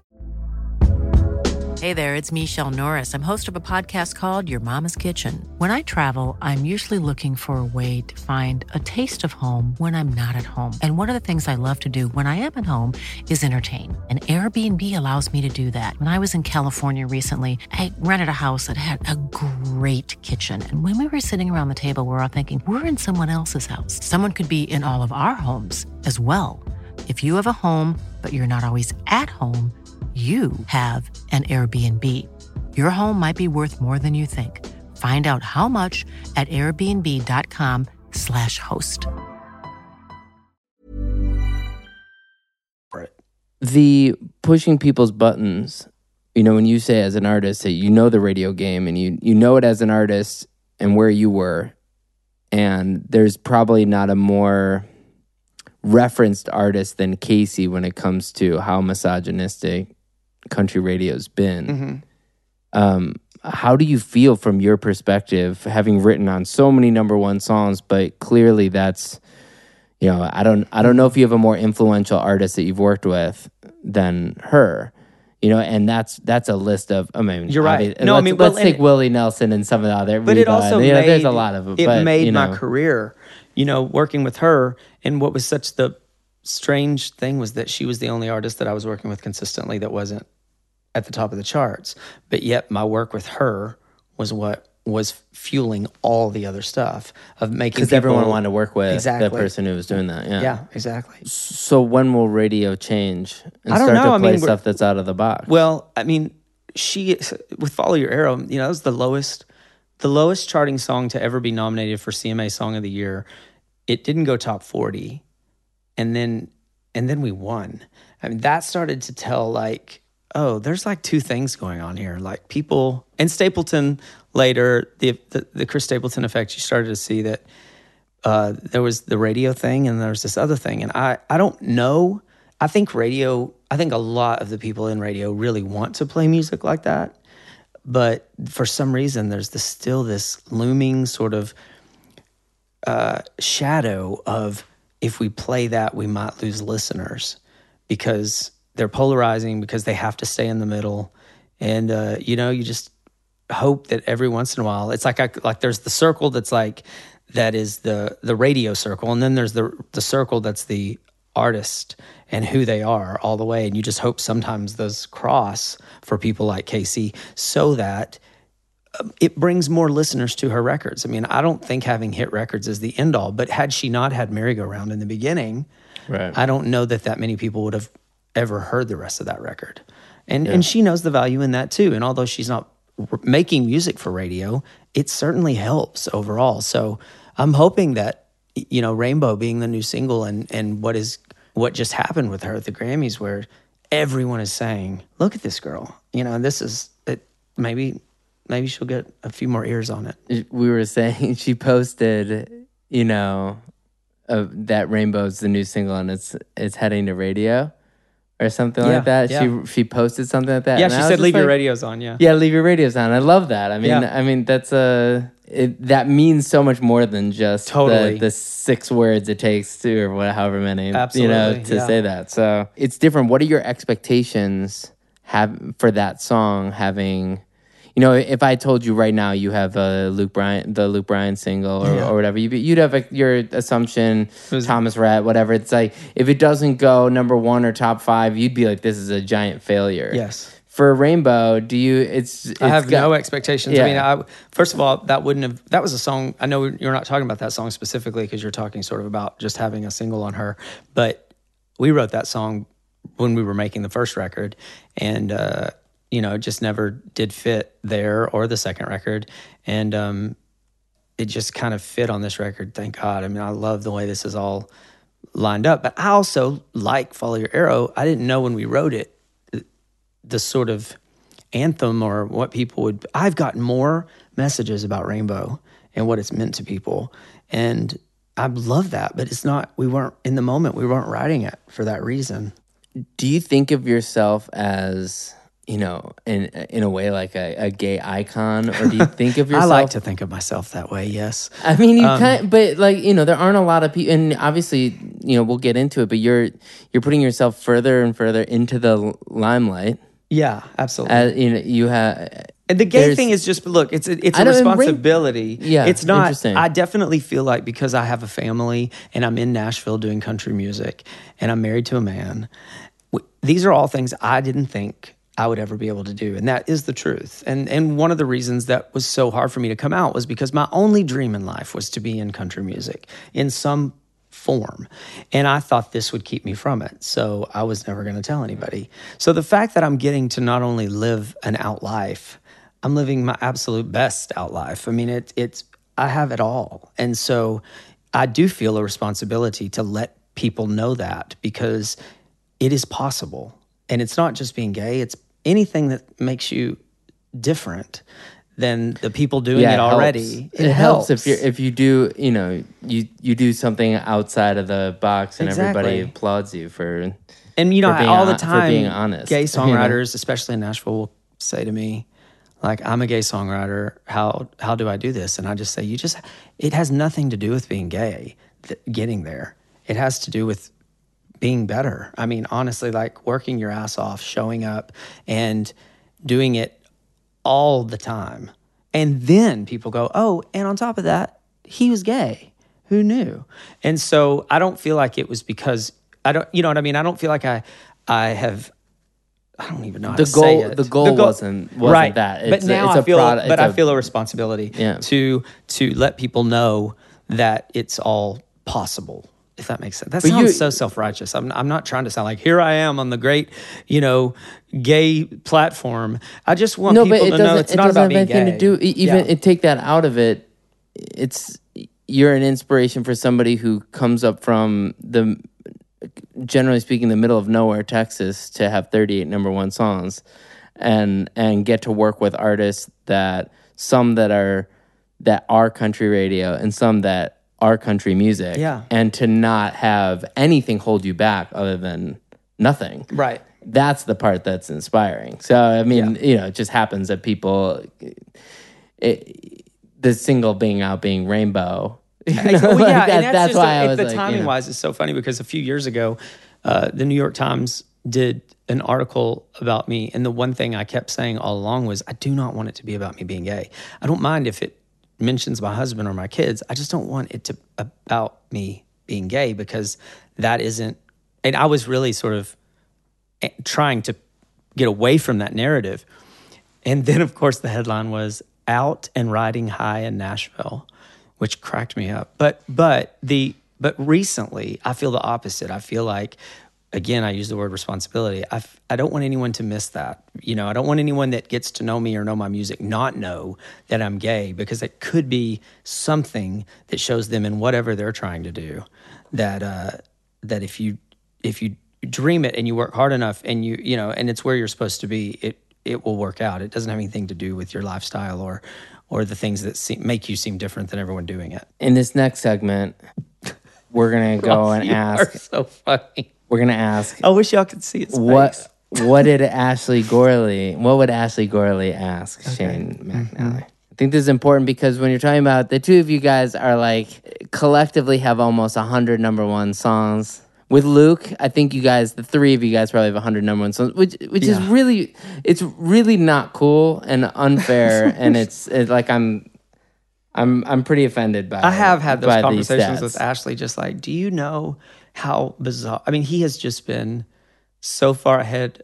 S6: Hey there, it's Michelle Norris. I'm host of a podcast called Your Mama's Kitchen. When I travel, I'm usually looking for a way to find a taste of home when I'm not at home. And one of the things I love to do when I am at home is entertain. And Airbnb allows me to do that. When I was in California recently, I rented a house that had a great kitchen. And when we were sitting around the table, we were all thinking, we're in someone else's house. Someone could be in all of our homes as well. If you have a home, but you're not always at home, you have an Airbnb. Your home might be worth more than you think. Find out how much at airbnb.com slash host.
S1: The pushing people's buttons, you know, when you say as an artist that you know the radio game and you, you know it as an artist and where you were, and there's probably not a more referenced artist than Casey when it comes to how misogynistic country radio's been. Mm-hmm. Um, how do you feel from your perspective, having written on so many number one songs, but clearly that's, you know, I don't, I don't know if you have a more influential artist that you've worked with than her, you know, and that's that's a list of. I mean,
S4: you're right. No,
S1: let's,
S4: I mean,
S1: let's
S4: well,
S1: take
S4: it,
S1: Willie Nelson and some of the other.
S4: But it also
S1: you know,
S4: made,
S1: there's a lot of
S4: it.
S1: But,
S4: made
S1: you know.
S4: my career, you know, working with her. And what was such the strange thing was that she was the only artist that I was working with consistently that wasn't at the top of the charts. But yet my work with her was what was fueling all the other stuff of making
S1: Because
S4: people,
S1: everyone wanted to work with
S4: exactly.
S1: the person who was doing that. Yeah.
S4: Yeah, exactly.
S1: So when will radio change and
S4: I don't
S1: start
S4: know.
S1: to
S4: I
S1: play
S4: mean, we're-
S1: stuff that's out of the box?
S4: Well, I mean, she with Follow Your Arrow, you know, that was the lowest, the lowest charting song to ever be nominated for C M A Song of the Year. It didn't go top forty, and then and then we won. I mean, that started to tell like, oh, there's like two things going on here. Like people and Stapleton later, the the, the Chris Stapleton effect. You started to see that uh, there was the radio thing and there was this other thing, and I I don't know. I think radio. I think a lot of the people in radio really want to play music like that, but for some reason, there's this still this looming sort of uh, shadow of if we play that, we might lose listeners because they're polarizing, because they have to stay in the middle, and uh, you know, you just hope that every once in a while, it's like I, like there's the circle that's like that is the the radio circle, and then there's the the circle that's the artist and who they are all the way, and you just hope sometimes those cross for people like Casey so that um, it brings more listeners to her records. I mean, I don't think having hit records is the end all, but had she not had Merry-Go-Round in the beginning,
S1: right.
S4: I don't know that that many people would have ever heard the rest of that record. And
S1: Yeah.
S4: and she knows the value in that too. And although she's not r- making music for radio, it certainly helps overall. So I'm hoping that, you know, Rainbow being the new single and and what is what just happened with her at the Grammys, where everyone is saying, "Look at this girl," you know, and this is it. Maybe maybe she'll get a few more ears on it.
S1: We were saying she posted, you know, uh, that Rainbow's the new single and it's it's heading to radio or something
S4: Yeah,
S1: like that.
S4: yeah.
S1: She she posted something like that.
S4: Yeah,
S1: and
S4: she
S1: I was
S4: said,
S1: just
S4: "Leave your
S1: like,
S4: radios on." Yeah,
S1: Yeah, leave your radios on. I love that. I mean,
S4: Yeah.
S1: I mean that's a it, that means so much more than just
S4: Totally.
S1: the, the six words it takes to or what, however many you know
S4: Absolutely,
S1: to
S4: yeah.
S1: say that. So it's different. What are your expectations have for that song? Having, you know, if I told you right now you have a Luke Bryan, the Luke Bryan single or,
S4: Yeah.
S1: or whatever, you'd, be- you'd have a, your assumption,
S4: was-
S1: Thomas Rhett, whatever. It's like if it doesn't go number one or top five, you'd be like, this is a giant failure.
S4: Yes.
S1: For Rainbow, do you? It's, it's
S4: I have
S1: got-
S4: no expectations.
S1: Yeah.
S4: I mean, I, first of all, that wouldn't have. That was a song. I know you're not talking about that song specifically because you're talking sort of about just having a single on her. But we wrote that song when we were making the first record, and uh, you know, it just never did fit there or the second record, and um, it just kind of fit on this record. Thank God. I mean, I love the way this is all lined up. But I also like Follow Your Arrow. I didn't know when we wrote it the sort of anthem or what people would. I've gotten more messages about Rainbow and what it's meant to people, and I love that. But it's not. We weren't in the moment. We weren't writing it for that reason.
S1: Do you think of yourself as, you know, in in a way like a, a gay icon, or do you think of
S4: I
S1: yourself?
S4: like to think of myself that way. Yes.
S1: I mean, you
S4: Um,
S1: kind, but like you know, there aren't a lot of people, and obviously, you know, we'll get into it. But you're you're putting yourself further and further into the limelight.
S4: Yeah. Absolutely.
S1: As you know, you have.
S4: And the gay
S1: there's-
S4: thing is just look, it's a, it's
S1: I
S4: a
S1: don't- and Rain-
S4: responsibility.
S1: Yeah,
S4: it's not.
S1: interesting.
S4: I definitely feel like because I have a family and I'm in Nashville doing country music and I'm married to a man. w- These are all things I didn't think I would ever be able to do, and that is the truth. And and one of the reasons that was so hard for me to come out was because my only dream in life was to be in country music in some form. And I thought this would keep me from it. So I was never going to tell anybody. So the fact that I'm getting to not only live an out life, I'm living my absolute best out life. I mean, it, it's, I have it all. And so I do feel a responsibility to let people know that because it is possible. And it's not just being gay, it's anything that makes you different than the people doing
S1: Yeah,
S4: it
S1: it
S4: already.
S1: helps. It, helps if you if you do you know you you do something outside of the box and everybody
S4: Exactly.
S1: applauds you for.
S4: And you know,
S1: for being
S4: all the
S1: hon- for
S4: time,
S1: being honest,
S4: gay
S1: you know?
S4: songwriters, especially in Nashville, will say to me, like, "I'm a gay songwriter. How how do I do this?" And I just say, "You just. It has nothing to do with being gay. Th- getting there. It has to do with being better. I mean, honestly, like working your ass off, showing up, and doing it all the time. And then people go, oh, and on top of that, he was gay. Who knew?" And so I don't feel like it was because I don't, you know what I mean? I don't feel like I, I have I don't even know how
S1: the
S4: to
S1: goal,
S4: say it.
S1: The goal, the goal wasn't wasn't
S4: right.
S1: that. It's
S4: but now
S1: a, it's
S4: I
S1: a
S4: feel,
S1: product,
S4: but
S1: it's
S4: I
S1: a,
S4: feel a responsibility
S1: yeah.
S4: to to let people know that it's all possible. If that makes sense. That
S1: but
S4: sounds
S1: you,
S4: so self-righteous. I'm I'm not trying to sound like here I am on the great, you know, gay platform. I just want
S1: no,
S4: people
S1: but it
S4: to
S1: doesn't,
S4: know it's
S1: it
S4: not
S1: doesn't
S4: about
S1: have
S4: being
S1: anything
S4: gay.
S1: to do. Even
S4: yeah.
S1: it, take that out of it. It's you're an inspiration for somebody who comes up from the, generally speaking, the middle of nowhere, Texas, to have thirty-eight number one songs, and and get to work with artists that some that are that are country radio and some that are country music,
S4: Yeah.
S1: and to not have anything hold you back other than nothing.
S4: Right.
S1: That's the part that's inspiring. So, I mean, yeah. you know, it just happens that people, it, the single being out being Rainbow. You know,
S4: well, yeah,
S1: like that,
S4: and
S1: that's,
S4: that's
S1: why
S4: a,
S1: I was
S4: the
S1: like,
S4: timing
S1: you know.
S4: wise is so funny because a few years ago, uh, the New York Times did an article about me, and the one thing I kept saying all along was, I do not want it to be about me being gay. I don't mind if it mentions my husband or my kids. I just don't want it to about me being gay, because that isn't, and I was really sort of trying to get away from that narrative. And then of course the headline was out and riding high in Nashville, which cracked me up. But but the but recently I feel the opposite. I feel like, again, I use the word responsibility. I, f- I don't want anyone to miss that. You know, I don't want anyone that gets to know me or know my music not know that I'm gay, because it could be something that shows them in whatever they're trying to do that uh, that if you if you dream it and you work hard enough and you you know and it's where you're supposed to be, it it will work out. It doesn't have anything to do with your lifestyle or or the things that seem, make you seem different than everyone doing it.
S1: In this next segment, we're gonna go
S4: Ross,
S1: and
S4: you
S1: ask.
S4: Are so funny.
S1: We're gonna ask.
S4: I wish y'all could see his
S1: what
S4: face.
S1: what did Ashley Gorley? What would Ashley Gorley ask okay. Shane McAnally? Mm-hmm. I think this is important because when you're talking about the two of you guys are like collectively have almost a hundred number one songs. With Luke, I think you guys, the three of you guys, probably have a hundred number one songs, which which yeah. is really, it's really not cool and unfair, and it's, it's like I'm, I'm I'm pretty offended by.
S4: I have had those conversations
S1: stats.
S4: with Ashley, just like, do you know how bizarre? I mean, he has just been so far ahead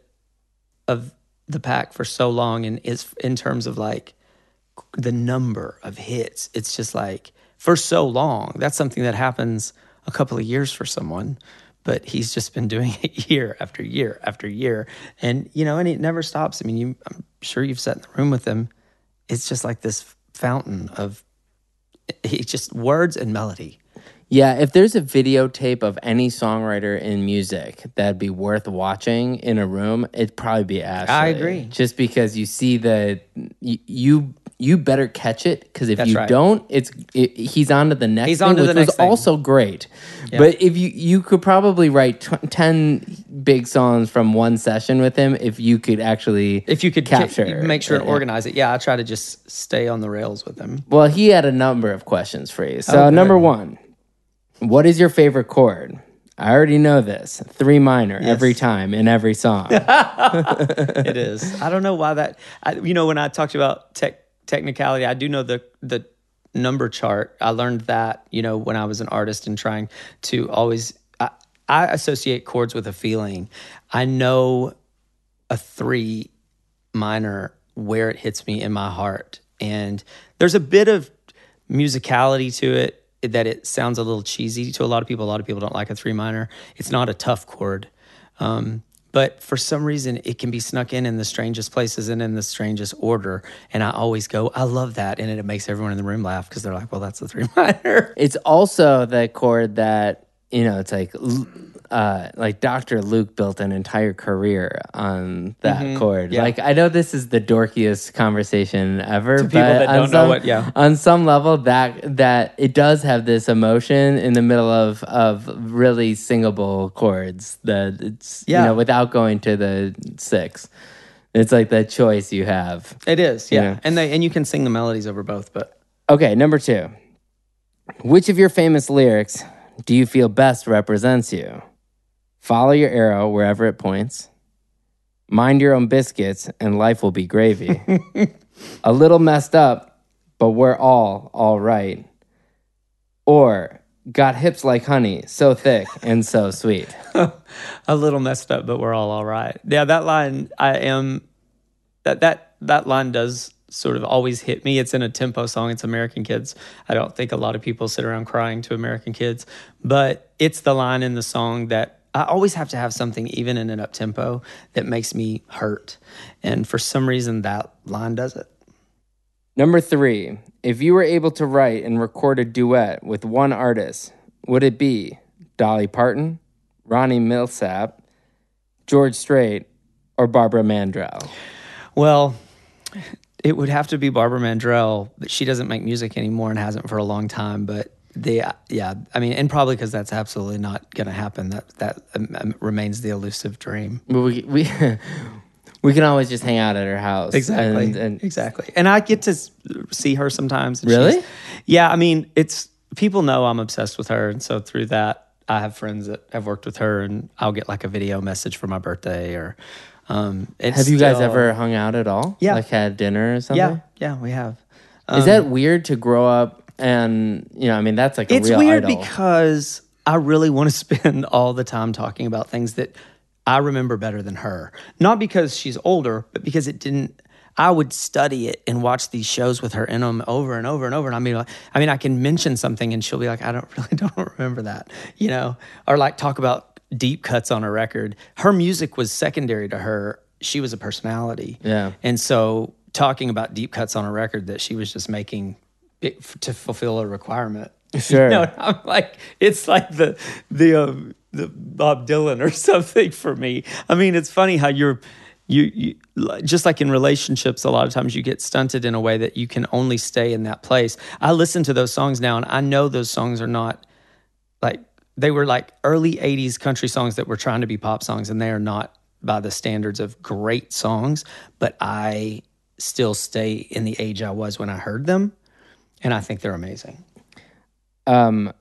S4: of the pack for so long, and is in terms of like the number of hits. It's just like for so long. That's something that happens a couple of years for someone. But he's just been doing it year after year after year. And, you know, and it never stops. I mean, you, I'm sure you've sat in the room with him. It's just like this fountain of he just words and melody.
S1: Yeah, if there's a videotape of any songwriter in music that'd be worth watching in a room, it'd probably be Ashley.
S4: I agree.
S1: Just because you see the, you, you you better catch it, because if
S4: That's
S1: you
S4: right.
S1: don't, it's it, he's on to the next
S4: he's
S1: thing,
S4: on to
S1: which
S4: the next
S1: was
S4: thing.
S1: also great.
S4: Yeah.
S1: But if you you could probably write t- ten big songs from one session with him if you could actually
S4: If you could
S1: capture
S4: ca- make sure
S1: it,
S4: to
S1: yeah.
S4: organize it. Yeah, I try to just stay on the rails with him.
S1: Well, he had a number of questions for you. So
S4: Oh, good.
S1: number one, what is your favorite chord? I already know this. Three minor
S4: Yes.
S1: every time in every song.
S4: It is. I don't know why that. I, you know, when I talked about tech, technicality, I do know the the number chart. I learned that, you know, when I was an artist and trying to always. I, I associate chords with a feeling. I know a three minor where it hits me in my heart, and there's a bit of musicality to it that it sounds a little cheesy to a lot of people. A lot of people don't like a three minor. It's not a tough chord. Um, But for some reason, it can be snuck in in the strangest places and in the strangest order. And I always go, I love that. And it makes everyone in the room laugh because they're like, well, that's the three minor.
S1: It's also the chord that, you know, it's like uh, like Doctor Luke built an entire career on that
S4: Mm-hmm.
S1: chord.
S4: Yeah.
S1: Like, I know this is the dorkiest conversation ever.
S4: To people
S1: but
S4: that
S1: on
S4: don't know
S1: some-
S4: what- yeah.
S1: On some level, that that it does have this emotion in the middle of, of really singable chords that it's,
S4: Yeah.
S1: you know, without going to the six. It's like that choice you have.
S4: It is, yeah.
S1: Yeah.
S4: And they and you can sing the melodies over both. But
S1: Okay, number two. Which of your famous lyrics do you feel best represents you? Follow your arrow wherever it points. Mind your own biscuits and life will be gravy. A little messed up, but we're all all right. Or got hips like honey, so thick and so sweet.
S4: A little messed up, but we're all all right. Yeah, that line, I am, that that that line does sort of always hit me. It's in a tempo song. It's American Kids. I don't think a lot of people sit around crying to American Kids, but it's the line in the song that I always have to have something, even in an up tempo, that makes me hurt. And for some reason, that line does it.
S1: Number three, if you were able to write and record a duet with one artist, would it be Dolly Parton, Ronnie Millsap, George Strait, or Barbara Mandrell?
S4: Well, it would have to be Barbara Mandrell, but she doesn't make music anymore and hasn't for a long time. But the yeah, I mean, and probably because that's absolutely not going to happen. That that um, remains the elusive dream.
S1: We we we can always just hang out at her house.
S4: Exactly,
S1: and, and
S4: exactly. And I get to see her sometimes. And
S1: really?
S4: she's- Yeah, I mean, it's people know I'm obsessed with her, and so through that, I have friends that have worked with her, and I'll get like a video message for my birthday or. Um, it's
S1: Have you guys
S4: still-
S1: ever hung out at all?
S4: Yeah.
S1: Like had dinner or something?
S4: Yeah, yeah, we have.
S1: Is that weird to grow up and, you know, I mean, that's like a
S4: It's
S1: real
S4: weird
S1: idol.
S4: because I really want to spend all the time talking about things that I remember better than her. Not because she's older, but because it didn't. I would study it and watch these shows with her in them over and over and over. And I mean, like, I mean, I can mention something and she'll be like, I don't really don't remember that, you know, or like talk about deep cuts on a record. Her music was secondary to her. She was a personality.
S1: Yeah.
S4: And so talking about deep cuts on a record that she was just making it, to fulfill a requirement.
S1: Sure.
S4: You know, I'm like, it's like the the um, the Bob Dylan or something for me. I mean, it's funny how you're you, you just like in relationships, a lot of times you get stunted in a way that you can only stay in that place. I listen to those songs now, and I know those songs are not like they were like early eighties country songs that were trying to be pop songs, and they are not by the standards of great songs, but I still stay in the age I was when I heard them, and I think they're amazing.
S1: Um,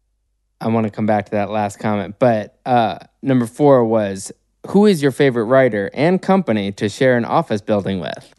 S1: I want to come back to that last comment, but uh, number four was, who is your favorite writer and company to share an office building with?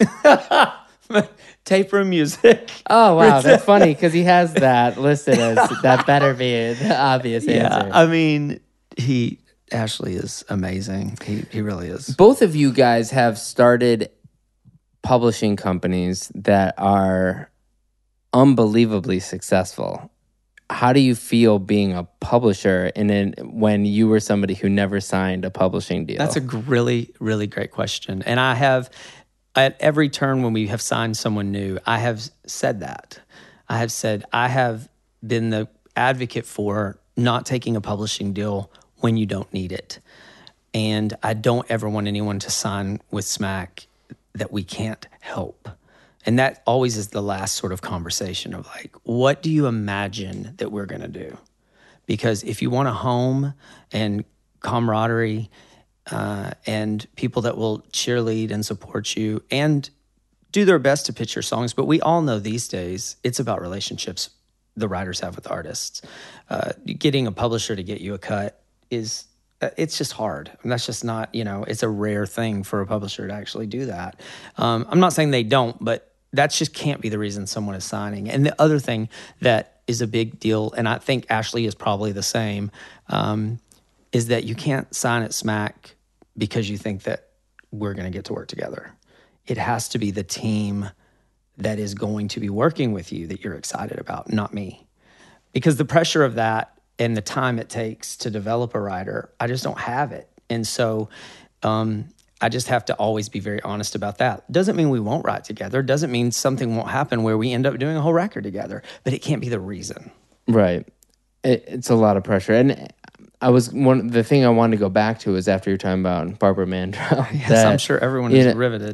S4: Tape Room Music.
S1: Oh, wow. That's funny because he has that listed as that better be the obvious
S4: Yeah,
S1: answer.
S4: I mean, he Ashley is amazing. He he really is.
S1: Both of you guys have started publishing companies that are unbelievably successful. How do you feel being a publisher and then when you were somebody who never signed a publishing deal?
S4: That's a g- really, really great question. And I have, at every turn when we have signed someone new, I have said that. I have said, I have been the advocate for not taking a publishing deal when you don't need it. And I don't ever want anyone to sign with Smack that we can't help. And that always is the last sort of conversation of like, what do you imagine that we're going to do? Because if you want a home and camaraderie uh, and people that will cheerlead and support you and do their best to pitch your songs, but we all know these days it's about relationships the writers have with artists. Uh, getting a publisher to get you a cut is, uh, it's just hard. And that's just not, you know, it's a rare thing for a publisher to actually do that. Um, I'm not saying they don't, but that just can't be the reason someone is signing. And the other thing that is a big deal, and I think Ashley is probably the same, um, is that you can't sign at Smack because you think that we're going to get to work together. It has to be the team that is going to be working with you that you're excited about, not me. Because the pressure of that and the time it takes to develop a writer, I just don't have it. And so um, I just have to always be very honest about that. Doesn't mean we won't write together. Doesn't mean something won't happen where we end up doing a whole record together. But it can't be the reason.
S1: Right. It, it's a lot of pressure. And I was one. The thing I wanted to go back to is after you're talking about Barbara Mandrell.
S4: Yes,
S1: that,
S4: I'm sure everyone
S1: you
S4: is
S1: know,
S4: riveted.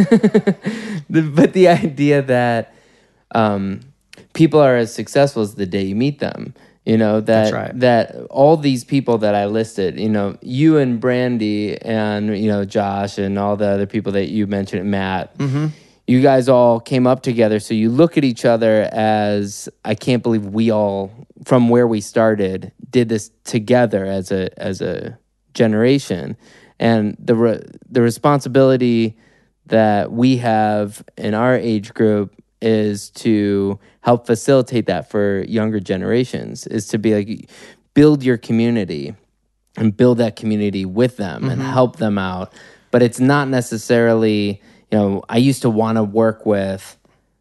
S1: the, but the idea that um, people are as successful as the day you meet them. You know, that
S4: That's right.
S1: that all these people that I listed, you know, you and Brandy and, you know, Josh and all the other people that you mentioned, Matt,
S4: Mm-hmm.
S1: you guys all came up together. So you look at each other as, I can't believe we all, from where we started, did this together as a as a generation. And the re, the responsibility that we have in our age group is to help facilitate that for younger generations, is to be like, build your community and build that community with them mm-hmm. and help them out. But it's not necessarily, you know, I used to want to work with,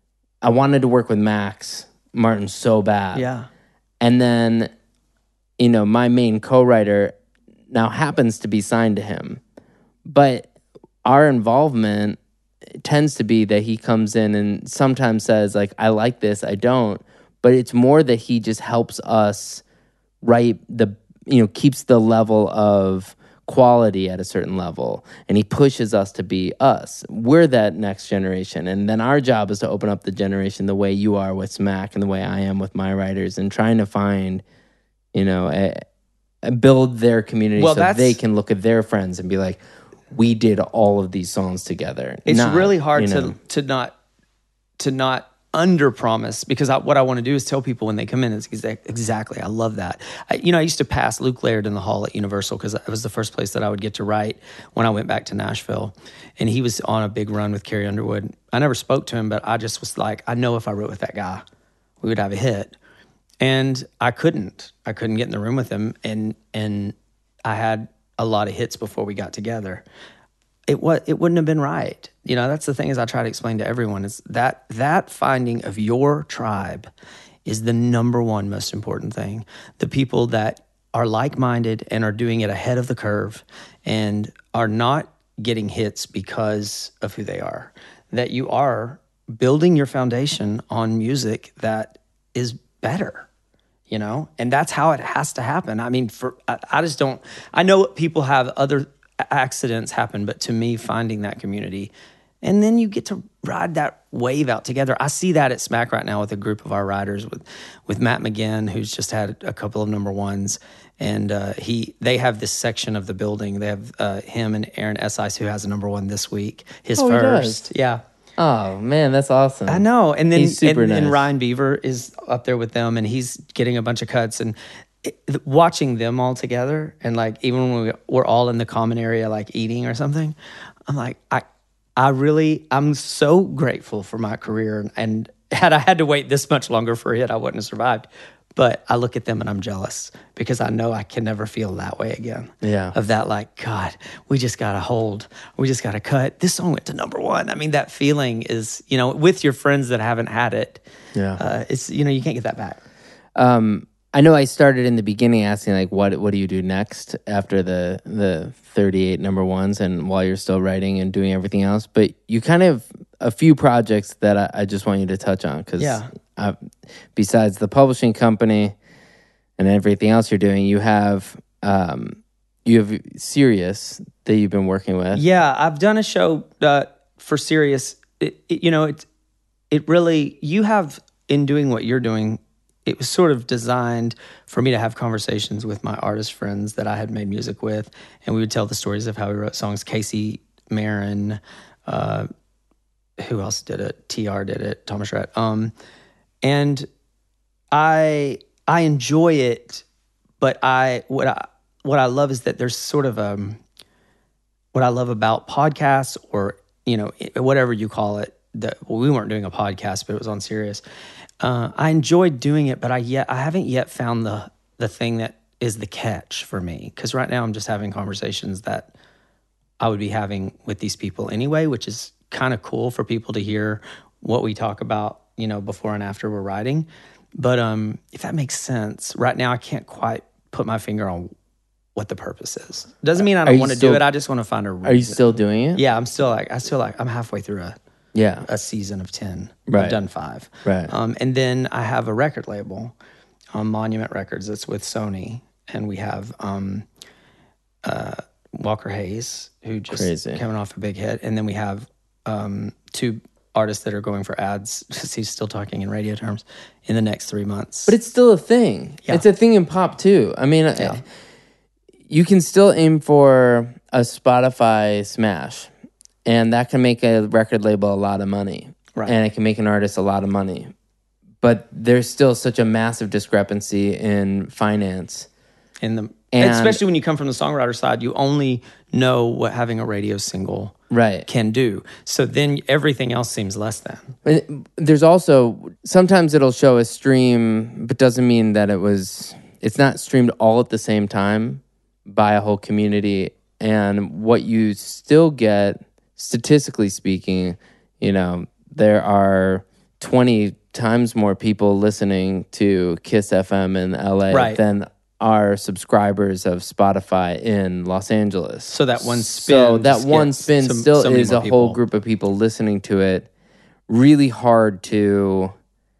S1: I wanted to work with Max Martin so bad.
S4: Yeah.
S1: And then, you know, my main co-writer now happens to be signed to him. But our involvement tends to be that he comes in and sometimes says, like, I like this, I don't. But it's more that he just helps us write the, you know, keeps the level of quality at a certain level, and he pushes us to be us. We're that next generation, and then our job is to open up the generation the way you are with Smack and the way I am with my writers, and trying to find, you know, a, a build their community
S4: well,
S1: so they can look at their friends and be like, we did all of these songs together.
S4: It's
S1: not,
S4: really hard
S1: you know,
S4: to to not to not under promise, because I, what I want to do is tell people when they come in is exact, exactly. I love that. I, you know, I used to pass Luke Laird in the hall at Universal because it was the first place that I would get to write when I went back to Nashville, and he was on a big run with Carrie Underwood. I never spoke to him, but I just was like, I know if I wrote with that guy, we would have a hit. And I couldn't. I couldn't get in the room with him, and and I had a lot of hits before we got together. It was, it wouldn't have been right. You know, that's the thing, is I try to explain to everyone, is that that finding of your tribe is the number one most important thing. The people that are like-minded and are doing it ahead of the curve and are not getting hits because of who they are. That you are building your foundation on music that is better, you know? And that's how it has to happen. I mean, for I, I just don't, I know people have other accidents happen, but to me, finding that community, and then you get to ride that wave out together. I see that at Smack right now with a group of our riders, with with Matt McGinn, who's just had a couple of number ones, and uh, he they have this section of the building. They have uh, him and Aaron Esice, who has a number one this week, his
S1: oh,
S4: first, yeah.
S1: Oh man, that's awesome.
S4: I know, and then
S1: he's super
S4: and,
S1: nice.
S4: and Ryan Beaver is up there with them, and he's getting a bunch of cuts, and It, watching them all together, and like even when we, we're all in the common area like eating or something, I'm like, I I really, I'm so grateful for my career, and, and had I had to wait this much longer for it, I wouldn't have survived. But I look at them and I'm jealous, because I know I can never feel that way again.
S1: Yeah.
S4: Of that, like, God, we just got to hold, we just got to cut. This song went to number one. I mean, that feeling is, you know, with your friends that haven't had it,
S1: yeah,
S4: uh, it's, you know, you can't get that back.
S1: Um, I know I started in the beginning asking, like, what what do you do next after the the thirty-eight number ones, and while you're still writing and doing everything else. But you kind of, a few projects that I, I just want you to touch on, because
S4: yeah.
S1: besides the publishing company and everything else you're doing, you have um, you have Sirius that you've been working with.
S4: Yeah, I've done a show uh, for Sirius. It, it, you know, it it really, you have, in doing what you're doing, it was sort of designed for me to have conversations with my artist friends that I had made music with, and we would tell the stories of how we wrote songs. Casey Marin, uh, who else did it? T R did it, Thomas Rhett. Um, and I I enjoy it, but I what I what I love is that there's sort of um what I love about podcasts, or you know, whatever you call it. That well, we weren't doing a podcast, but it was on Sirius. Uh, I enjoyed doing it, but I yet I haven't yet found the the thing that is the catch for me. Because right now I'm just having conversations that I would be having with these people anyway, which is kind of cool for people to hear what we talk about, you know, before and after we're writing. But um, if that makes sense, right now I can't quite put my finger on what the purpose is. Doesn't mean I don't want to do it. I just want to find a reason.
S1: Are you still doing it?
S4: Yeah, I'm still like I still like I'm halfway through a.
S1: Yeah,
S4: a season of ten.
S1: Right.
S4: I've done five.
S1: Right.
S4: Um, and then I have a record label, um, Monument Records. That's with Sony, and we have um, uh, Walker Hayes, who just
S1: Crazy.
S4: coming off a big hit, and then we have um, two artists that are going for ads. He's still talking in radio terms in the next three months.
S1: But it's still a thing.
S4: Yeah.
S1: It's a thing in pop too. I mean,
S4: Yeah.
S1: you can still aim for a Spotify smash. And that can make a record label a lot of money.
S4: Right.
S1: And it can make an artist a lot of money. But there's still such a massive discrepancy in finance
S4: In the
S1: And-
S4: especially when you come from the songwriter side, you only know what having a radio single
S1: Right.
S4: can do. So then everything else seems less than.
S1: And there's also, sometimes it'll show a stream, but doesn't mean that it was, it's not streamed all at the same time by a whole community. And what you still get, statistically speaking, you know, there are twenty times more people listening to Kiss F M in L A
S4: Right.
S1: than are subscribers of Spotify in Los Angeles.
S4: So that one spin
S1: So that
S4: just
S1: one
S4: gets
S1: spin
S4: so-
S1: still
S4: so many
S1: is
S4: more
S1: a
S4: people.
S1: whole group of people listening to it. Really hard to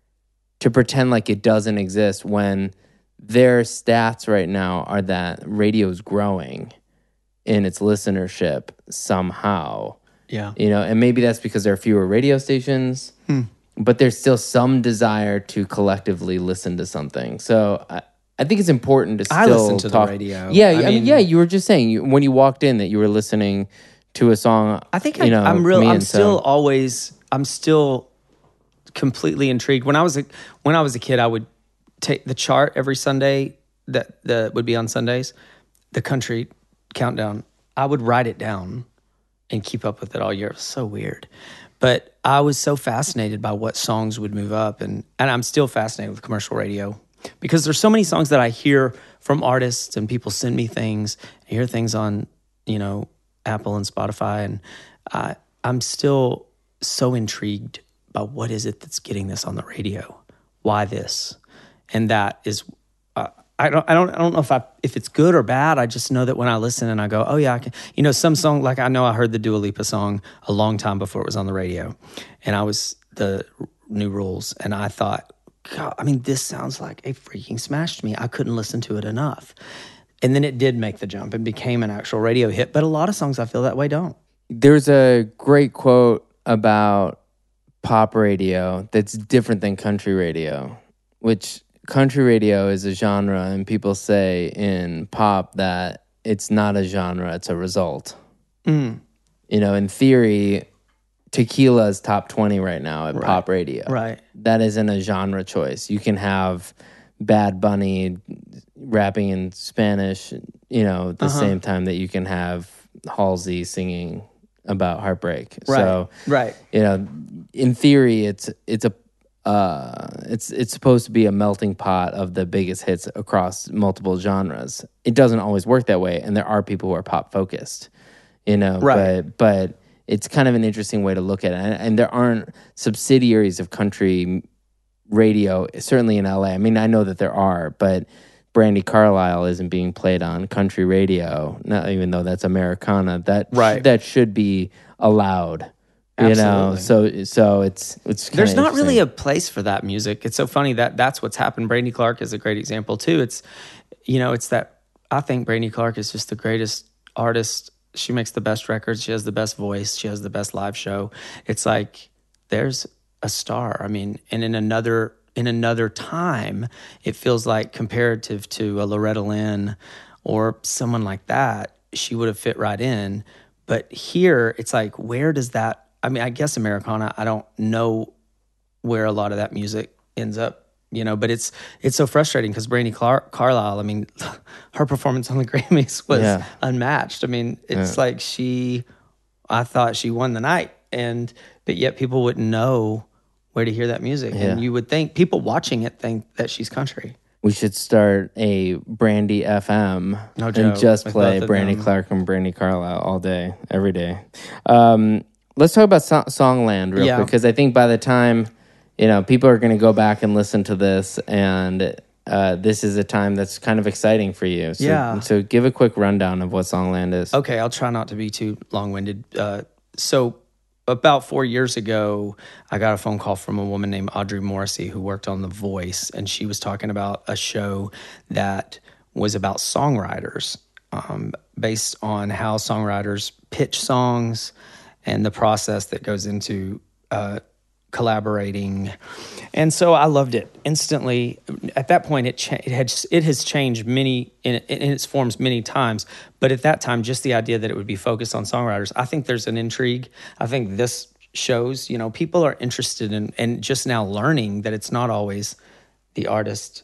S1: to pretend like it doesn't exist when their stats right now are that radio's growing in its listenership somehow.
S4: Yeah.
S1: You know, and maybe that's because there are fewer radio stations, but there's still some desire to collectively listen to something. So I, I think it's important to still
S4: I listen to the
S1: talk.
S4: radio.
S1: Yeah,
S4: I
S1: I, mean,
S4: mean-
S1: yeah, you were just saying you, when you walked in that you were listening to a song.
S4: I think
S1: you
S4: I,
S1: know,
S4: I'm real.
S1: me
S4: I'm
S1: and so-
S4: still always. I'm still completely intrigued. When I was a when I was a kid, I would take the chart every Sunday that that would be on Sundays, the country countdown. I would write it down and keep up with it all year. It was so weird, but I was so fascinated by what songs would move up, and and I'm still fascinated with commercial radio because there's so many songs that I hear from artists and people send me things. I hear things on you know Apple and Spotify, and I I'm still so intrigued by what is it that's getting this on the radio, why this, and that is. Uh, I don't, I don't, I don't know if I, if it's good or bad. I just know that when I listen and I go, oh yeah, I can, you know, some song, like I know I heard the Dua Lipa song a long time before it was on the radio, and I was the New Rules, and I thought, God, I mean, this sounds like a freaking smash to me. I couldn't listen to it enough, and then it did make the jump and became an actual radio hit. But a lot of songs I feel that way don't.
S1: There's a great quote about pop radio that's different than country radio, which country radio is a genre, and people say in pop that it's not a genre, it's a result.
S4: Mm.
S1: You know, in theory, tequila is top twenty right now at
S4: Right.
S1: pop radio.
S4: Right.
S1: That isn't a genre choice. You can have Bad Bunny rapping in Spanish, you know, at the
S4: Uh-huh.
S1: same time that you can have Halsey singing about heartbreak.
S4: Right.
S1: So,
S4: Right.
S1: you know, in theory, it's it's a uh, it's it's supposed to be a melting pot of the biggest hits across multiple genres. It doesn't always work that way, and there are people who are pop focused, you know.
S4: Right.
S1: But but it's kind of an interesting way to look at it, and, and there aren't subsidiaries of country radio, certainly in L A. I mean, I know that there are, but Brandy Carlisle isn't being played on country radio, not even though that's Americana. That
S4: Right.
S1: that should be allowed. You know, so so it's it's kinda
S4: There's not really
S1: interesting.
S4: a place for that music. It's so funny that that's what's happened. Brandy Clark is a great example too. It's, you know, it's that I think Brandy Clark is just the greatest artist. She makes the best records. She has the best voice. She has the best live show. It's like there's a star. I mean, and in another in another time, it feels like comparative to a Loretta Lynn or someone like that, she would have fit right in. But here, it's like, where does that? I mean, I guess Americana, I don't know where a lot of that music ends up, you know, but it's it's so frustrating because Brandy Clark, Carlisle, I mean, her performance on the Grammys was
S1: Yeah.
S4: unmatched. I mean, it's
S1: Yeah.
S4: like she, I thought she won the night, and but yet people wouldn't know where to hear that music.
S1: Yeah.
S4: And you would think, people watching it think that she's country.
S1: We should start a Brandy F M
S4: No
S1: and
S4: joke.
S1: just
S4: With
S1: play
S4: both of
S1: Brandy
S4: them.
S1: Clark and Brandy Carlisle all day, every day. Um, let's talk about so- Songland real
S4: Yeah.
S1: quick, because I think by the time, you know, people are going to go back and listen to this, and uh, this is a time that's kind of exciting for you. So,
S4: Yeah.
S1: So give a quick rundown of what Songland is.
S4: Okay, I'll try not to be too long-winded. Uh, so about four years ago, I got a phone call from a woman named Audrey Morrissey who worked on The Voice, and she was talking about a show that was about songwriters, um, based on how songwriters pitch songs and the process that goes into uh, collaborating. And so I loved it instantly. At that point, it cha- it had it has changed many in, in its forms many times. But at that time, just the idea that it would be focused on songwriters, I think there's an intrigue. I think this shows, you know, people are interested in and just now learning that it's not always the artist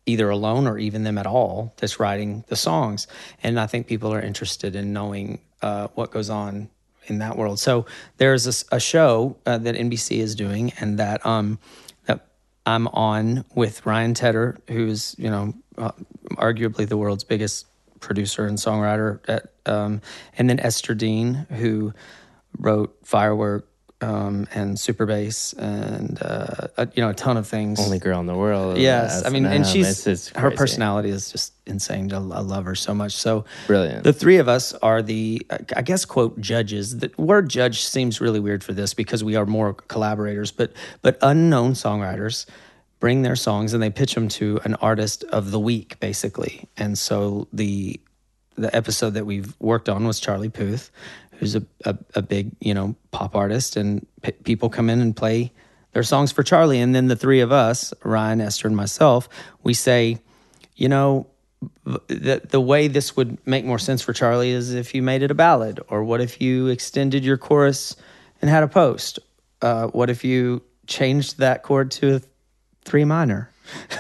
S4: either alone or even them at all that's writing the songs. And I think people are interested in knowing uh, what goes on in that world. So there's a, a show uh, that N B C is doing, and that um, that I'm on with Ryan Tedder, who's, you know, uh, arguably the world's biggest producer and songwriter, at, um, and then Esther Dean, who wrote Firework um, and Super Bass and uh, a, you know, a ton of things.
S1: Only girl in the world.
S4: Yes, I mean, and she's
S1: it's, it's
S4: her personality is just insane. I love her so much. So
S1: brilliant.
S4: The three of us are the, I guess, quote, judges. The word judge seems really weird for this because we are more collaborators, but but unknown songwriters bring their songs and they pitch them to an artist of the week, basically. And so the the episode that we've worked on was Charlie Puth, who's a, a, a big, you know, pop artist, and p- people come in and play their songs for Charlie. And then the three of us, Ryan, Esther, and myself, we say, you know, the, the way this would make more sense for Charlie is if you made it a ballad, or what if you extended your chorus and had a post? Uh, what if you changed that chord to a three minor?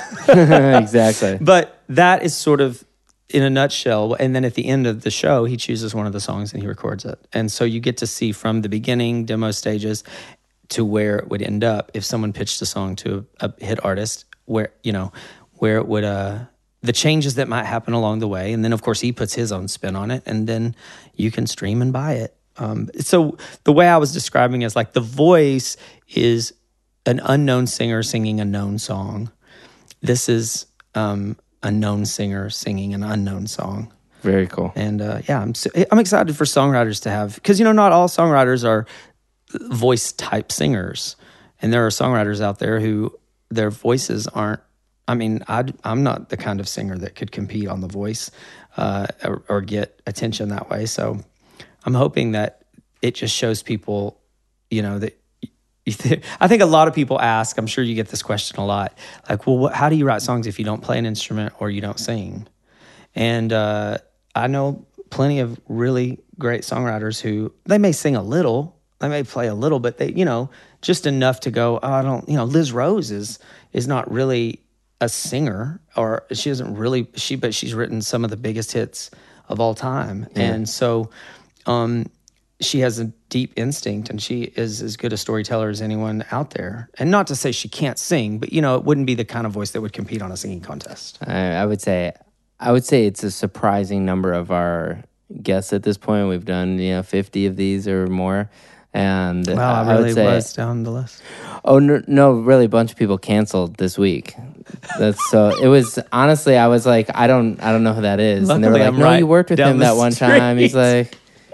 S1: Exactly.
S4: But that is sort of in a nutshell. And then at the end of the show, he chooses one of the songs and he records it. And so you get to see from the beginning, demo stages, to where it would end up if someone pitched a song to a, a hit artist, where, you know, where it would, uh, the changes that might happen along the way. And then, of course, he puts his own spin on it, and then you can stream and buy it. Um, so the way I was describing it is like the voice is an unknown singer singing a known song. This is um, a known singer singing an unknown song.
S1: Very cool.
S4: And uh, yeah, I'm so, I'm excited for songwriters to have, because, you know, not all songwriters are voice type singers, and there are songwriters out there who their voices aren't. I mean, I'd, I'm not the kind of singer that could compete on The Voice uh, or, or get attention that way. So I'm hoping that it just shows people, you know, that you th- I think a lot of people ask, I'm sure you get this question a lot, like, well, what, how do you write songs if you don't play an instrument or you don't sing? And uh, I know plenty of really great songwriters who, they may sing a little, they may play a little, but they, you know, just enough to go, oh, I don't, you know, Liz Rose is is not really a singer, or she isn't really, she, but she's written some of the biggest hits of all time. Yeah. And so um, she has a deep instinct, and she is as good a storyteller as anyone out there. And not to say she can't sing, but, you know, it wouldn't be the kind of voice that would compete on a singing contest.
S1: I, I would say, I would say it's a surprising number of our guests at this point. We've done, you know, fifty of these or more. And
S4: wow, I, I really was down the list.
S1: Oh, no, no, really, a bunch of people canceled this week. That's so, it was, honestly, I was like, I don't I don't know who that is.
S4: Luckily,
S1: and they were like,
S4: I'm
S1: no,
S4: right
S1: you worked with him that one
S4: street.
S1: time. He's like...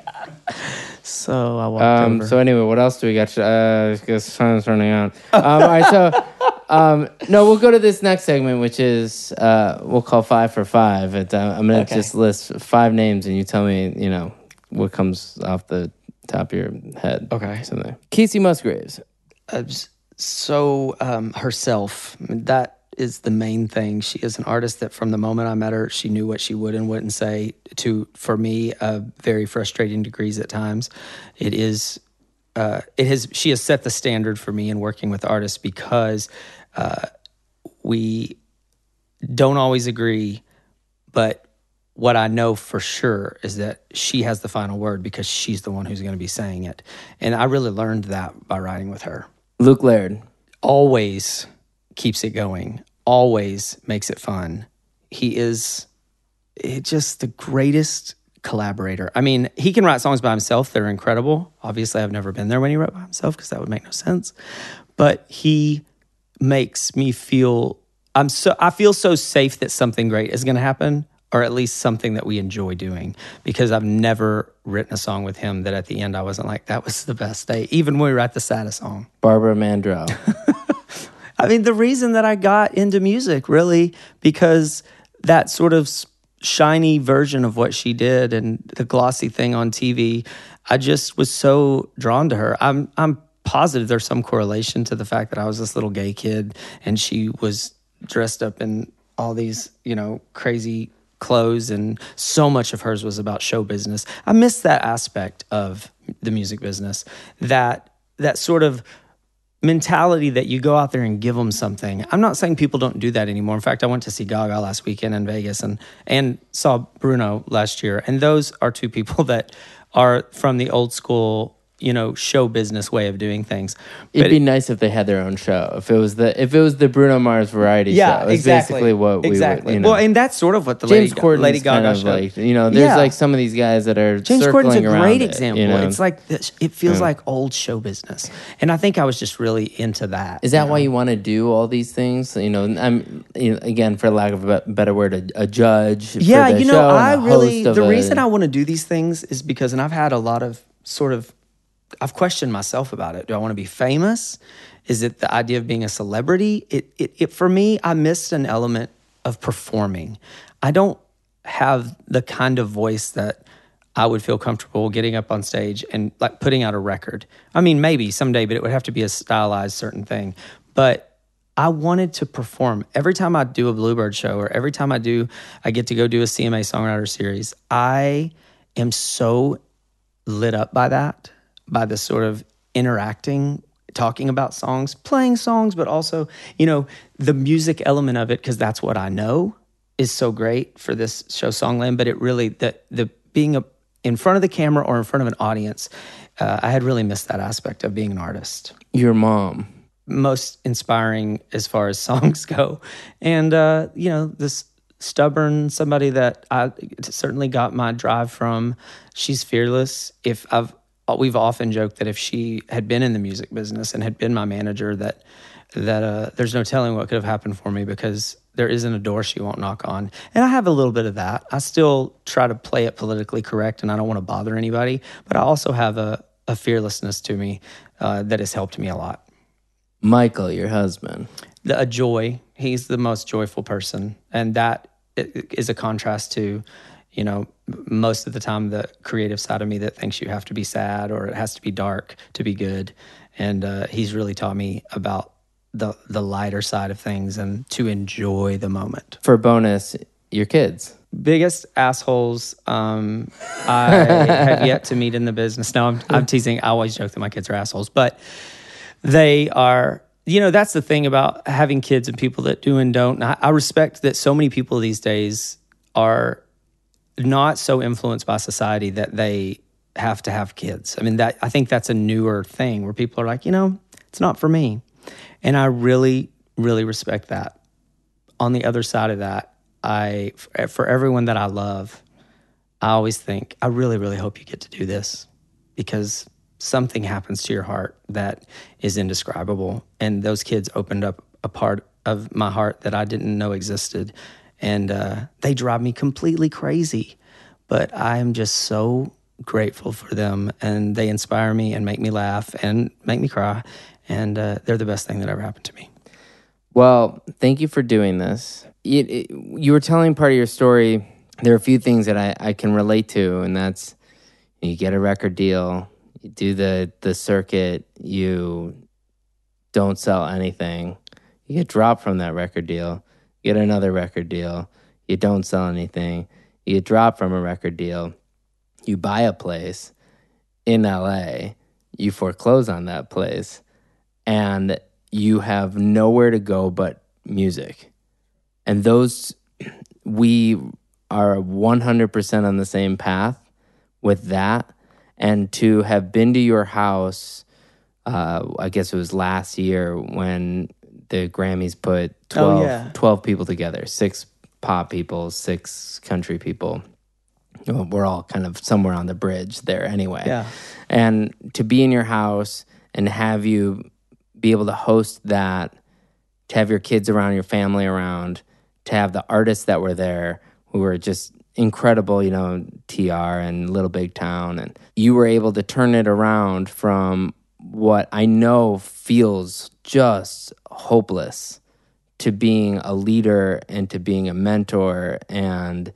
S4: So I walked
S1: um,
S4: over.
S1: So anyway, what else do we got? Uh, because time's running out. Um, all right, so um, no, we'll go to this next segment, which is uh, we'll call five for five. It, uh, I'm gonna
S4: Okay.
S1: just list five names, and you tell me, you know, what comes off the top of your head.
S4: Okay.
S1: Something. Casey Musgraves.
S4: Uh, so um, herself, that is the main thing. She is an artist that from the moment I met her, she knew what she would and wouldn't say, to, for me, uh, very frustrating degrees at times. It is, uh, it has, she has set the standard for me in working with artists, because uh, we don't always agree, but what I know for sure is that she has the final word, because she's the one who's going to be saying it. And I really learned that by writing with her.
S1: Luke Laird.
S4: Always keeps it going, always makes it fun. He is it just the greatest collaborator. I mean, he can write songs by himself. They're incredible. Obviously, I've never been there when he wrote by himself, because that would make no sense. But he makes me feel, I'm so I feel so safe that something great is going to happen, or at least something that we enjoy doing, because I've never written a song with him that at the end I wasn't like, that was the best day, even when we write the saddest song.
S1: Barbara Mandrell.
S4: I mean, the reason that I got into music, really, because that sort of shiny version of what she did and the glossy thing on T V, I just was so drawn to her. I'm I'm positive there's some correlation to the fact that I was this little gay kid and she was dressed up in all these, you know, crazy clothes, and so much of hers was about show business. I miss that aspect of the music business, that that sort of mentality that you go out there and give them something. I'm not saying people don't do that anymore. In fact, I went to see Gaga last weekend in Vegas and and saw Bruno last year. And those are two people that are from the old school, you know, show business way of doing things.
S1: It'd
S4: But
S1: be nice if they had their own show. If it was the if it was the Bruno Mars variety
S4: yeah,
S1: show. It's
S4: exactly.
S1: basically what we
S4: exactly.
S1: would, you know.
S4: Well, and that's sort of what the
S1: James
S4: Lady,
S1: Corden's
S4: Lady Gaga
S1: kind of
S4: show.
S1: like, you know, there's
S4: Yeah.
S1: like some of these guys that are
S4: James
S1: circling
S4: Corden's a
S1: around
S4: great
S1: it,
S4: example.
S1: you know?
S4: It's like this, it feels
S1: Yeah.
S4: like old show business, and I think I was just really into that.
S1: Is that
S4: you
S1: why
S4: know?
S1: you want to do all these things? You know, I'm you know, again, for lack of a be- better word, a, a judge.
S4: Yeah,
S1: for the
S4: you know,
S1: show and
S4: I
S1: a
S4: really
S1: host of
S4: the
S1: a-
S4: reason I want to do these things is because, and I've had a lot of sort of, I've questioned myself about it. Do I want to be famous? Is it the idea of being a celebrity? It, it, it for me, I missed an element of performing. I don't have the kind of voice that I would feel comfortable getting up on stage and like putting out a record. I mean, maybe someday, but it would have to be a stylized certain thing. But I wanted to perform. Every time I do a Bluebird show or every time I do, I get to go do a C M A Songwriter Series, I am so lit up by that, by the sort of interacting, talking about songs, playing songs, but also, you know, the music element of it, because that's what I know is so great for this show Songland. But it really, the, the being a, in front of the camera or in front of an audience, uh, I had really missed that aspect of being an artist.
S1: Your mom.
S4: Most inspiring as far as songs go. And, uh, you know, this stubborn, somebody that I certainly got my drive from. She's fearless. If I've, we've often joked that if she had been in the music business and had been my manager, that that uh, there's no telling what could have happened for me, because there isn't a door she won't knock on. And I have a little bit of that. I still try to play it politically correct, and I don't want to bother anybody. But I also have a, a fearlessness to me uh, that has helped me a lot.
S1: Michael, your husband.
S4: The, a joy. He's the most joyful person. And that is a contrast to, you know, most of the time the creative side of me that thinks you have to be sad or it has to be dark to be good. And uh, he's really taught me about the the lighter side of things and to enjoy the moment.
S1: For bonus, your kids.
S4: Biggest assholes um, I have yet to meet in the business. No, I'm, I'm teasing. I always joke that my kids are assholes, but they are, you know, that's the thing about having kids and people that do and don't. I, I respect that so many people these days are not so influenced by society that they have to have kids. I mean, that I think that's a newer thing where people are like, you know, it's not for me. And I really, really respect that. On the other side of that, I, for everyone that I love, I always think, I really, really hope you get to do this, because something happens to your heart that is indescribable. And those kids opened up a part of my heart that I didn't know existed. And uh, they drive me completely crazy. But I am just so grateful for them. And they inspire me and make me laugh and make me cry. And uh, they're the best thing that ever happened to me.
S1: Well, thank you for doing this. You, it, you were telling part of your story. There are a few things that I, I can relate to, and that's you get a record deal, you do the, the circuit, you don't sell anything, you get dropped from that record deal, you get another record deal, you don't sell anything, you get dropped from a record deal, you buy a place in L A, you foreclose on that place, and you have nowhere to go but music. And those, we are one hundred percent on the same path with that. And to have been to your house, uh, I guess it was last year when the Grammys put twelve,
S4: oh, yeah.
S1: twelve people together, six pop people, six country people. We're all kind of somewhere on the bridge there anyway.
S4: Yeah.
S1: And to be in your house and have you be able to host that, to have your kids around, your family around, to have the artists that were there who were just incredible, you know, T R and Little Big Town, and you were able to turn it around from what I know feels just hopeless to being a leader and to being a mentor and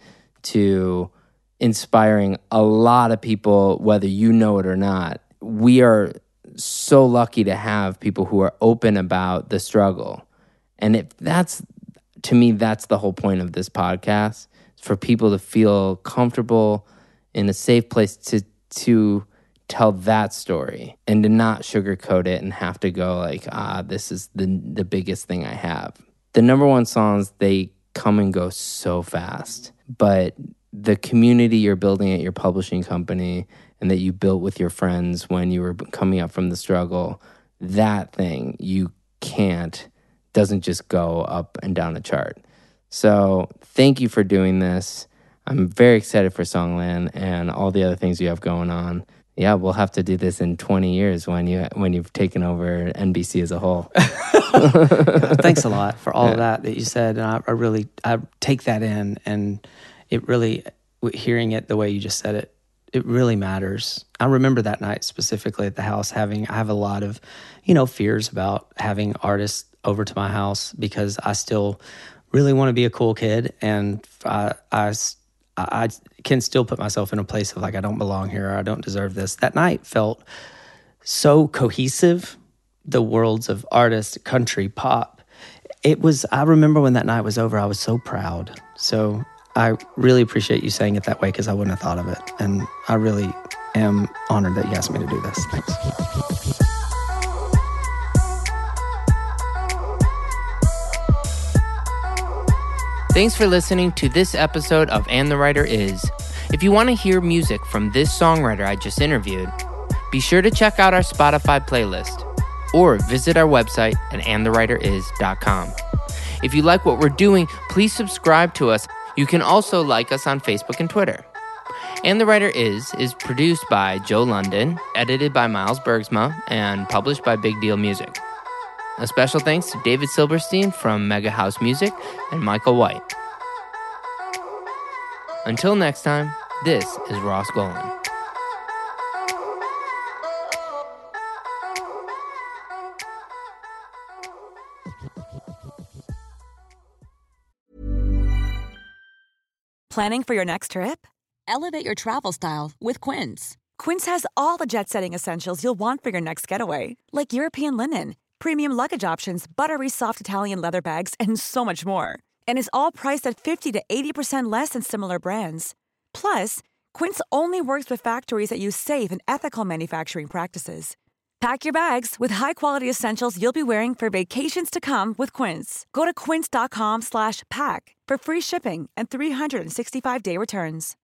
S1: to inspiring a lot of people, whether you know it or not. We are so lucky to have people who are open about the struggle. And if that's, to me, that's the whole point of this podcast, for people to feel comfortable in a safe place to to tell that story and to not sugarcoat it and have to go like, ah, this is the the biggest thing I have. The number one songs, they come and go so fast, but the community you're building at your publishing company and that you built with your friends when you were coming up from the struggle, that thing you can't, doesn't just go up and down a chart. So thank you for doing this. I'm very excited for Songland and all the other things you have going on. Yeah, we'll have to do this in twenty years when you when you've taken over N B C as a whole.
S4: Thanks a lot for all yeah. of that that you said, and I, I really I take that in, and it really, hearing it the way you just said it, it really matters. I remember that night specifically at the house having I have a lot of, you know, fears about having artists over to my house because I still really want to be a cool kid, and I I. I can still put myself in a place of like, I don't belong here, or I don't deserve this. That night felt so cohesive, the worlds of artist, country, pop. It was, I remember when that night was over, I was so proud. So I really appreciate you saying it that way because I wouldn't have thought of it. And I really am honored that you asked me to do this. Thanks.
S1: Thanks for listening to this episode of And the Writer Is. If you want to hear music from this songwriter I just interviewed, be sure to check out our Spotify playlist or visit our website at and the writer is dot com. If you like what we're doing, please subscribe to us. You can also like us on Facebook and Twitter. And the Writer Is is produced by Joe London, edited by Miles Bergsma, and published by Big Deal Music. A special thanks to David Silberstein from Mega House Music and Michael White. Until next time, this is Ross Golan.
S7: Planning for your next trip?
S8: Elevate your travel style with Quince.
S7: Quince has all the jet-setting essentials you'll want for your next getaway, like European linen, premium luggage options, buttery soft Italian leather bags, and so much more. And is all priced at fifty to eighty percent less than similar brands. Plus, Quince only works with factories that use safe and ethical manufacturing practices. Pack your bags with high-quality essentials you'll be wearing for vacations to come with Quince. Go to quince dot com slash pack for free shipping and three sixty-five day returns.